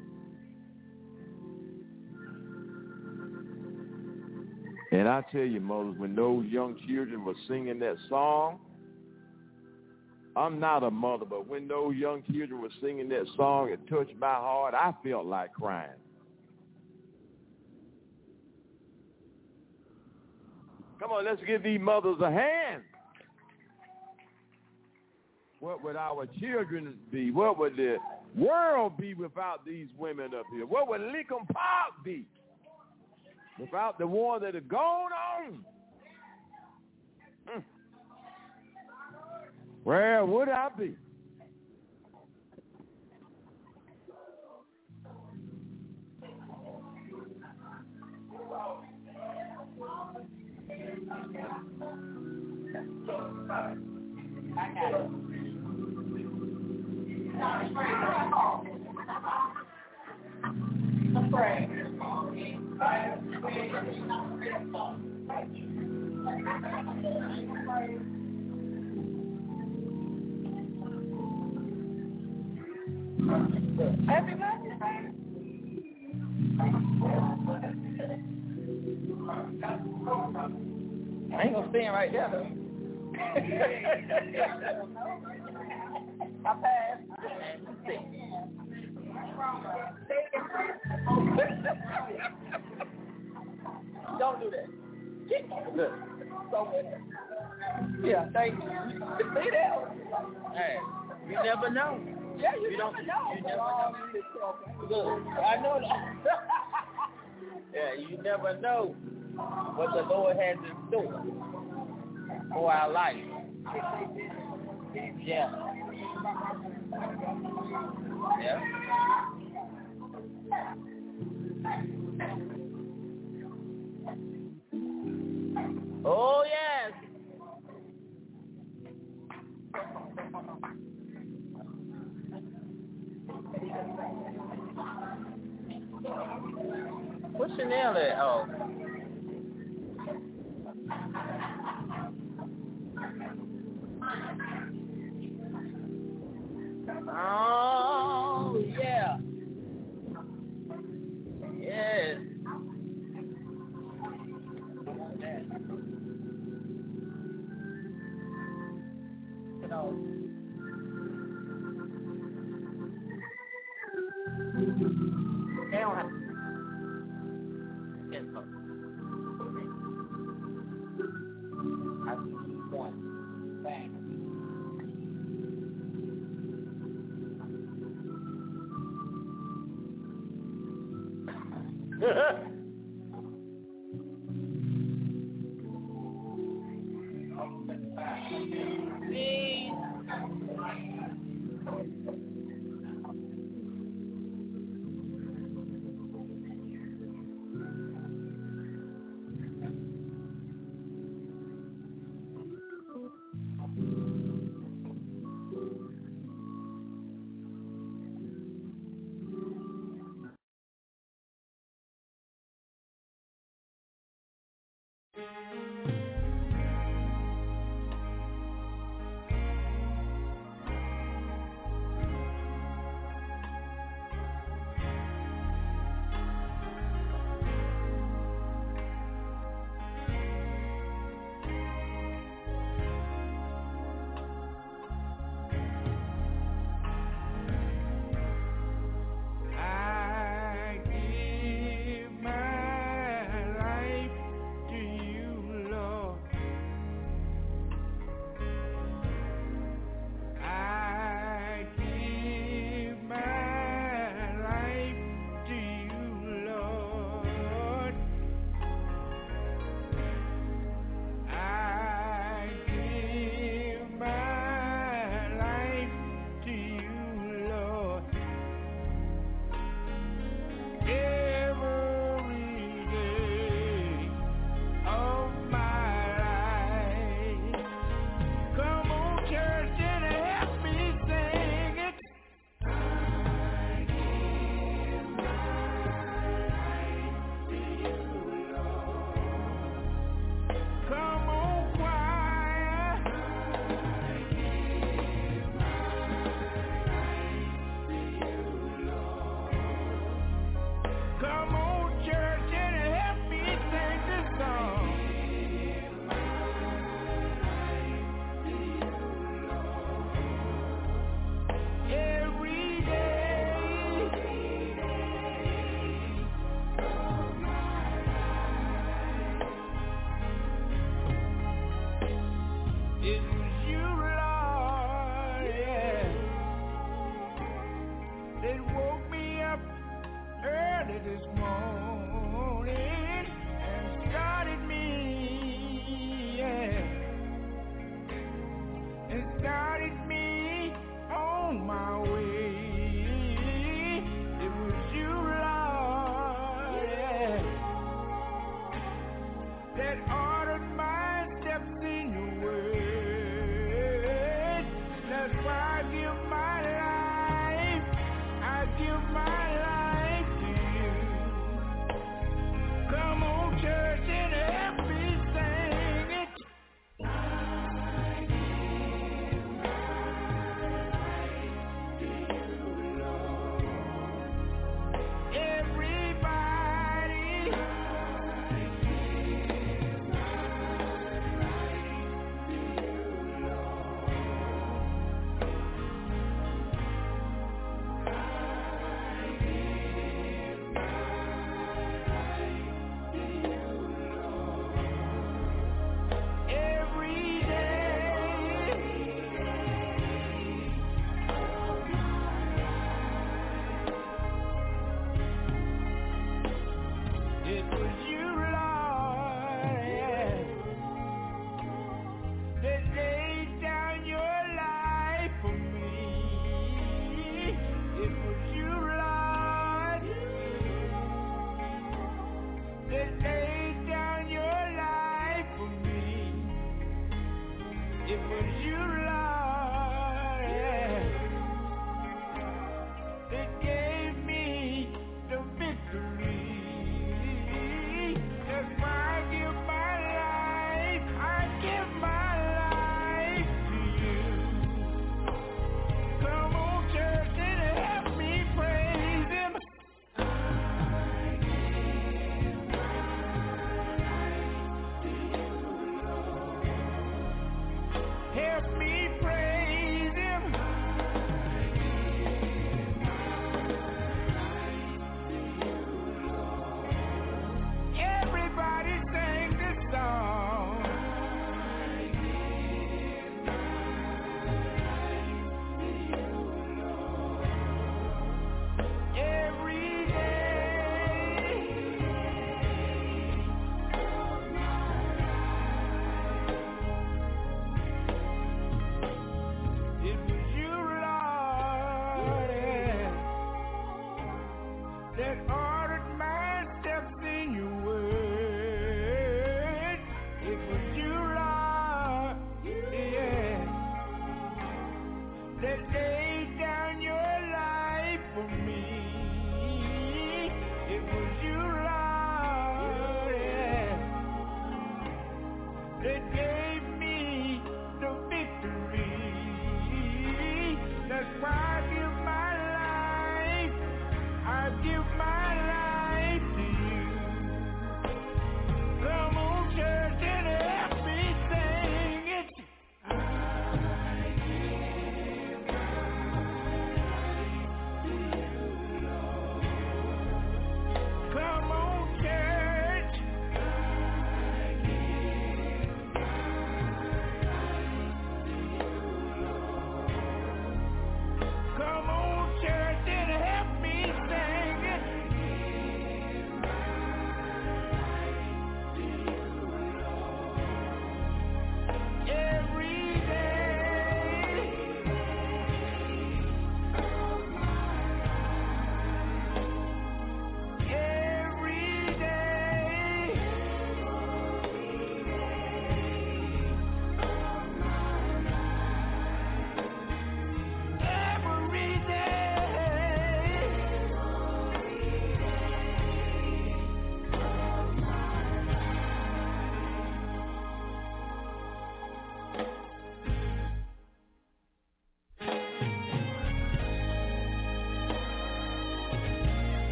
Speaker 21: And I tell you, mothers, when those young children were singing that song, I'm not a mother, but when those young children were singing that song, it touched my heart. I felt like crying. Come on, let's give these mothers a hand. What would our children be? What would the world be without these women up here? What would Lincoln Park be without the war that had gone on? Where would I be?
Speaker 3: I got it. I'm praying. Happy birthday. I ain't gonna stand right there though. I passed. Don't do that. Look. Yeah, thank you. See that? Hey, you never know. Yeah, you don't know. You never know. Look, I know that. Yeah, you never know what the Lord has in store for our life. Yeah. Yeah. Oh, yes. What's Chanel at? Oh. Oh, yeah. Yes. You know. They don't have to. Yes, sir. I see one. Bang.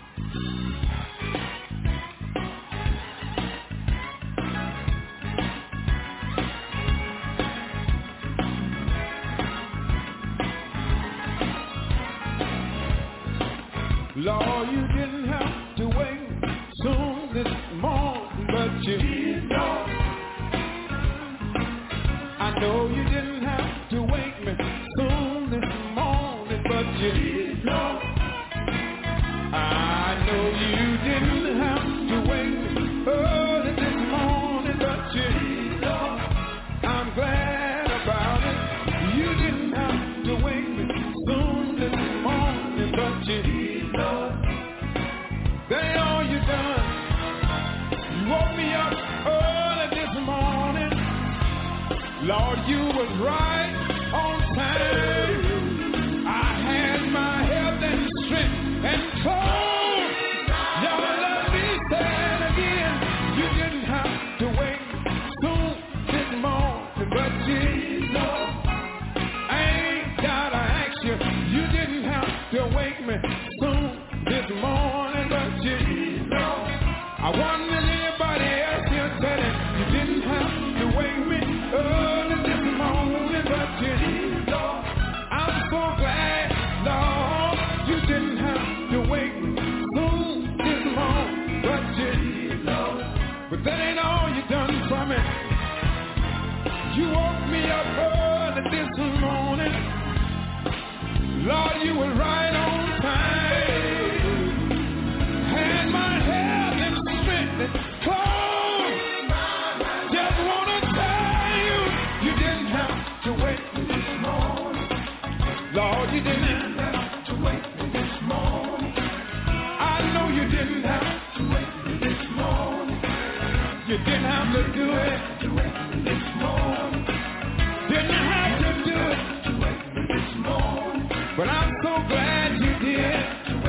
Speaker 10: Lord, you didn't have to wait soon this morning, but you did. I know you didn't have to wake me soon this morning, but you did. I know you didn't have to wake me early this morning, but you did. I'm glad about it. You didn't have to wake me soon this morning, but you did. That ain't all you done. You woke me up early this morning. Lord, you was right on time. I had my health and strength and soul. Y'all let me say it again. You didn't have to wait soon this morning, but you know. I ain't gotta ask you. You didn't have to wake me soon this morning, but you know. I wonder if anybody else here said it. You didn't have to wake me early this morning, but you know. I'm so glad, Lord, you didn't have to wake me soon this morning, but you know. But that ain't all you done for me. You woke me up early this morning. Lord, you were right on time. Had my health and strength and clothes. Just wanna tell you, you didn't have to wait this morning. Lord, you didn't have to wait this morning. I know you didn't have to wait this morning. You didn't have to do it this morning. Didn't have to do it this morning. But I'm so glad you did.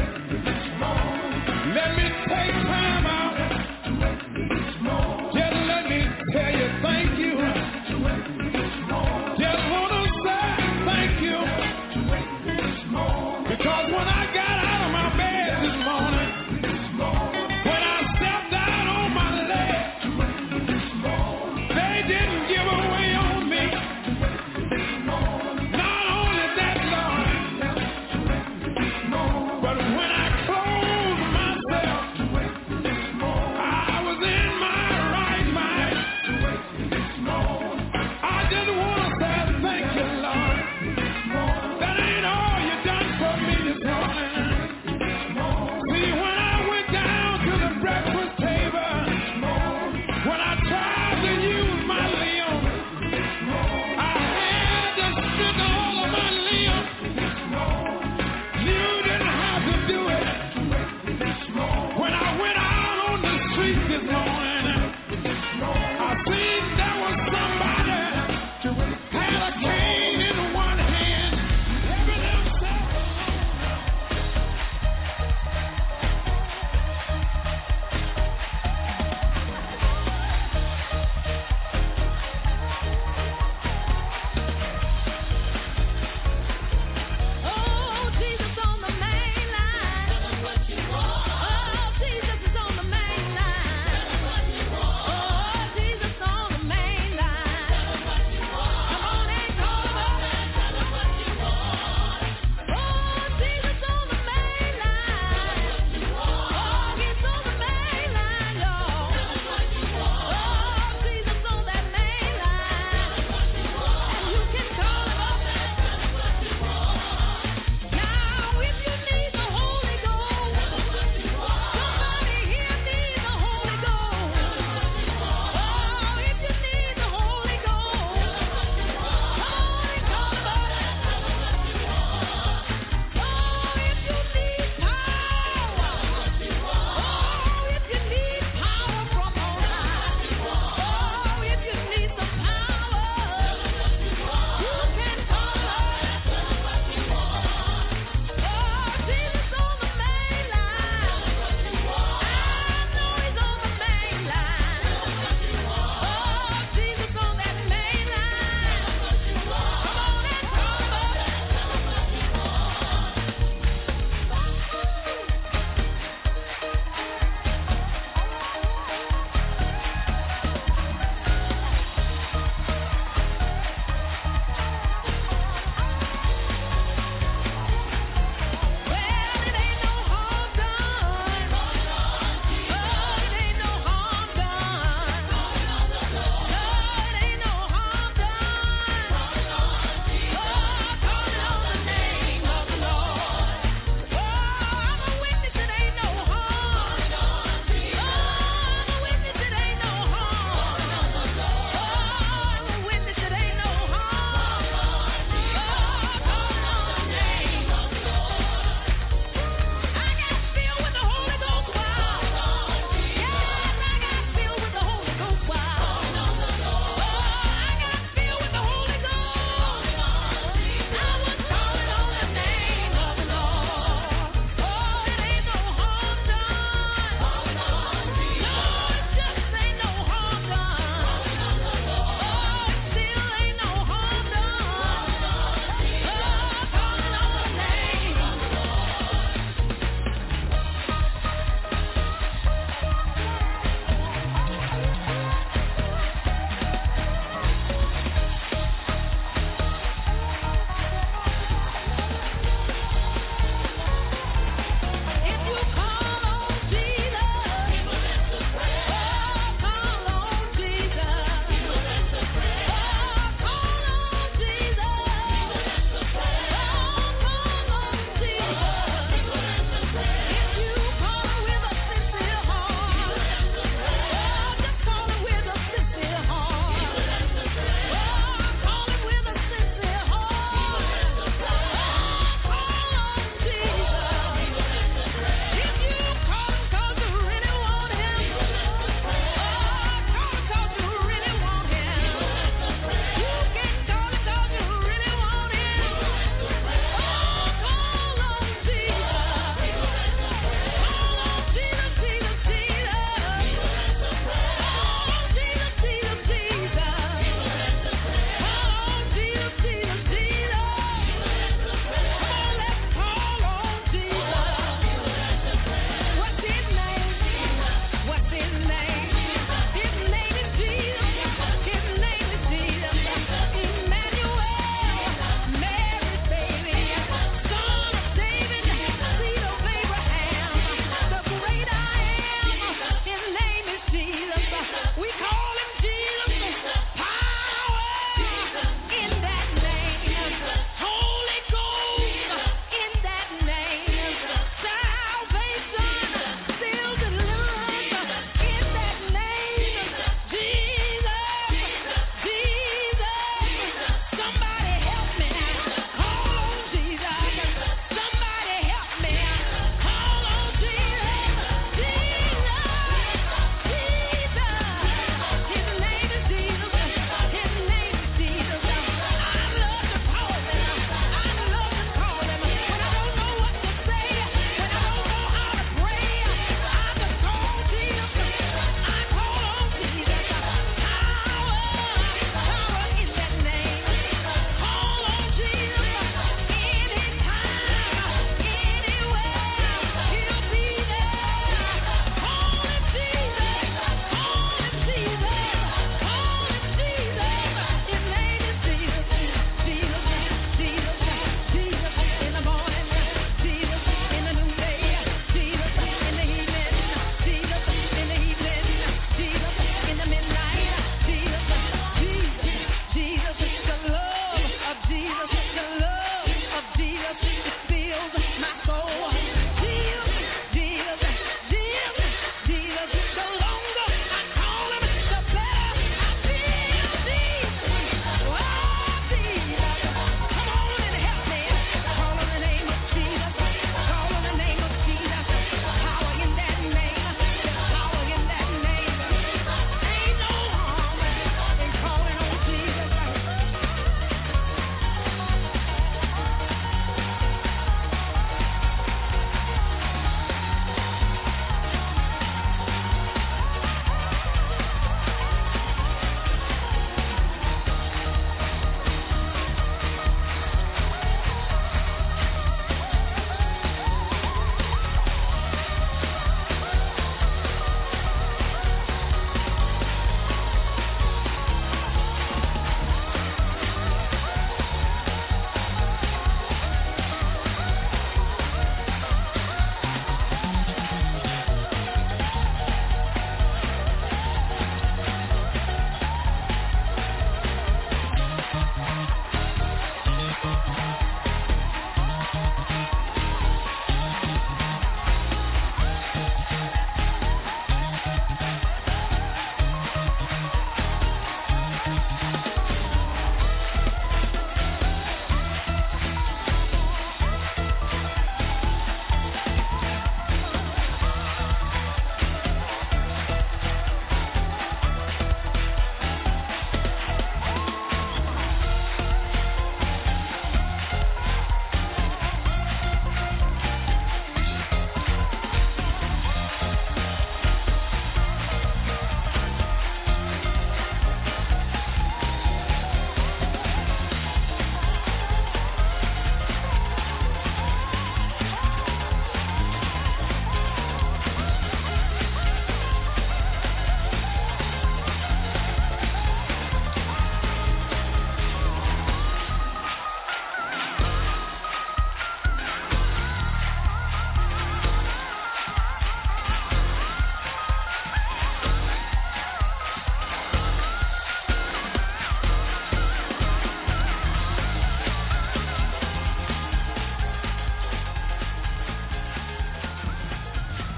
Speaker 10: Let me take time out. Just let me tell you thank you. Just wanna say thank you. Because when I got out of my bed this morning, when I stepped out on my leg, they didn't give away on me. Not only that, Lord, but when I closed myself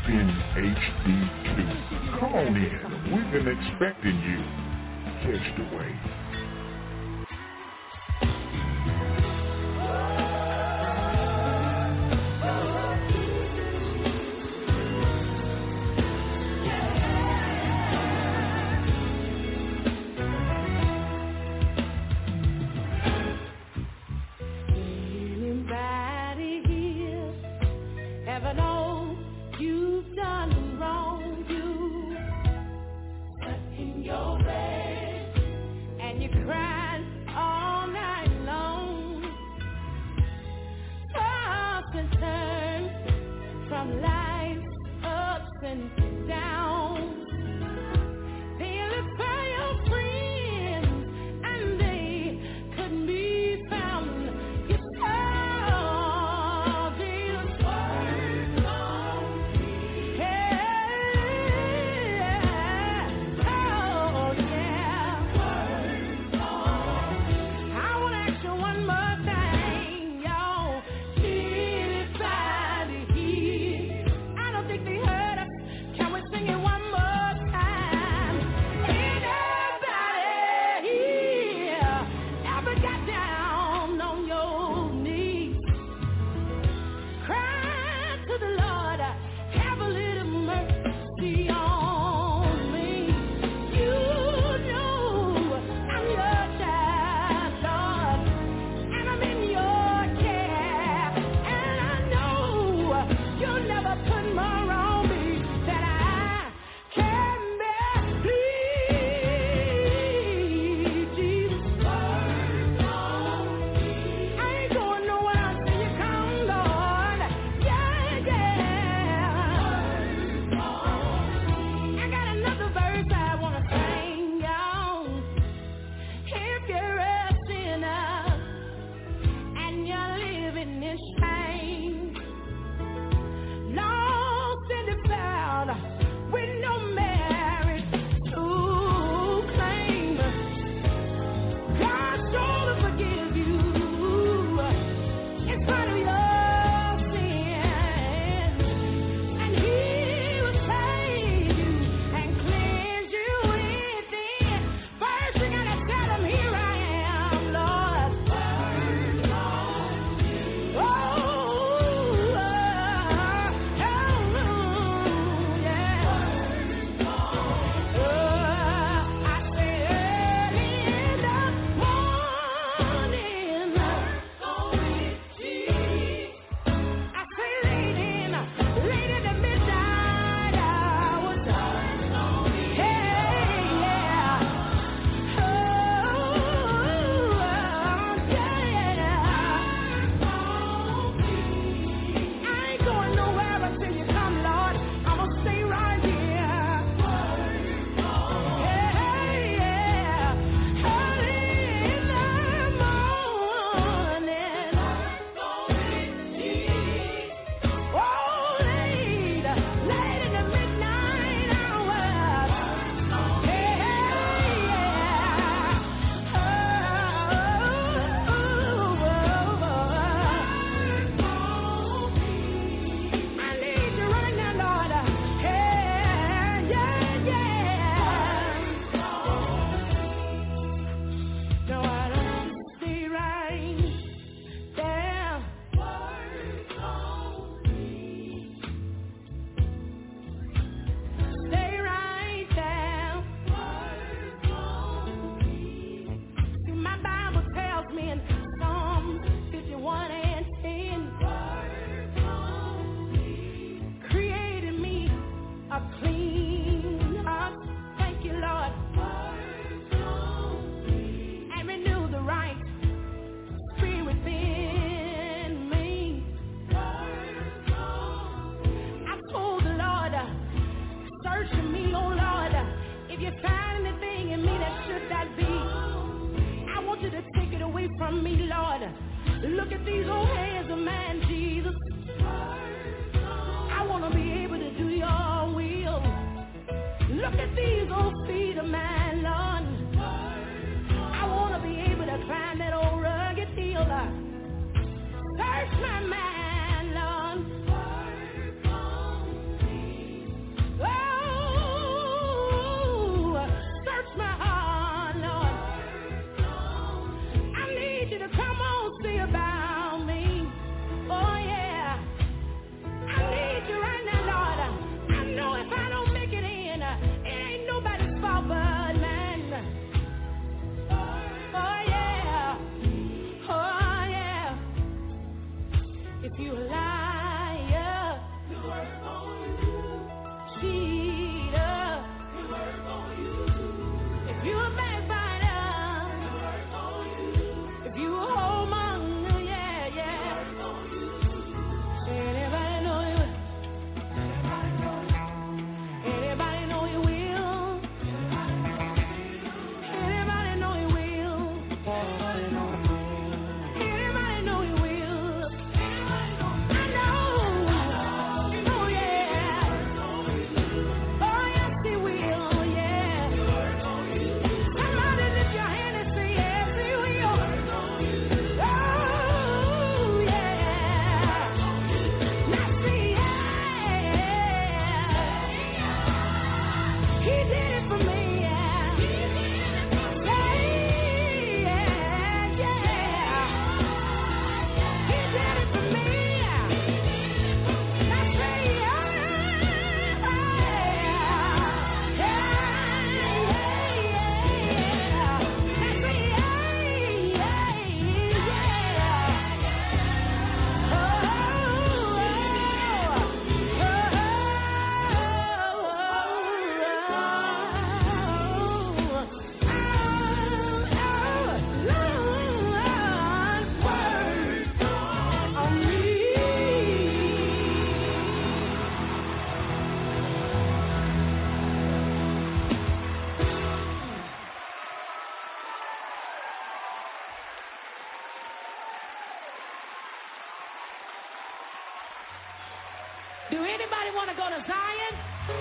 Speaker 1: in HD2. Come on in. We've been expecting you. Catch the wave.
Speaker 3: Your bed and Anybody want to go to Zion?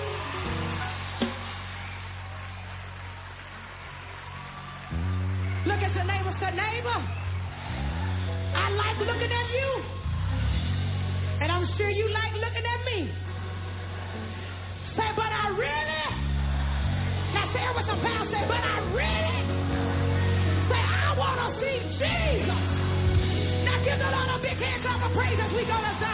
Speaker 3: Look at your neighbor, say, neighbor, I like looking at you. And I'm sure you like looking at me. Say, but I really, now say it with some power, say, but I really, say, I want to see Jesus. Now give the Lord a big hand clap of praise as we go to Zion.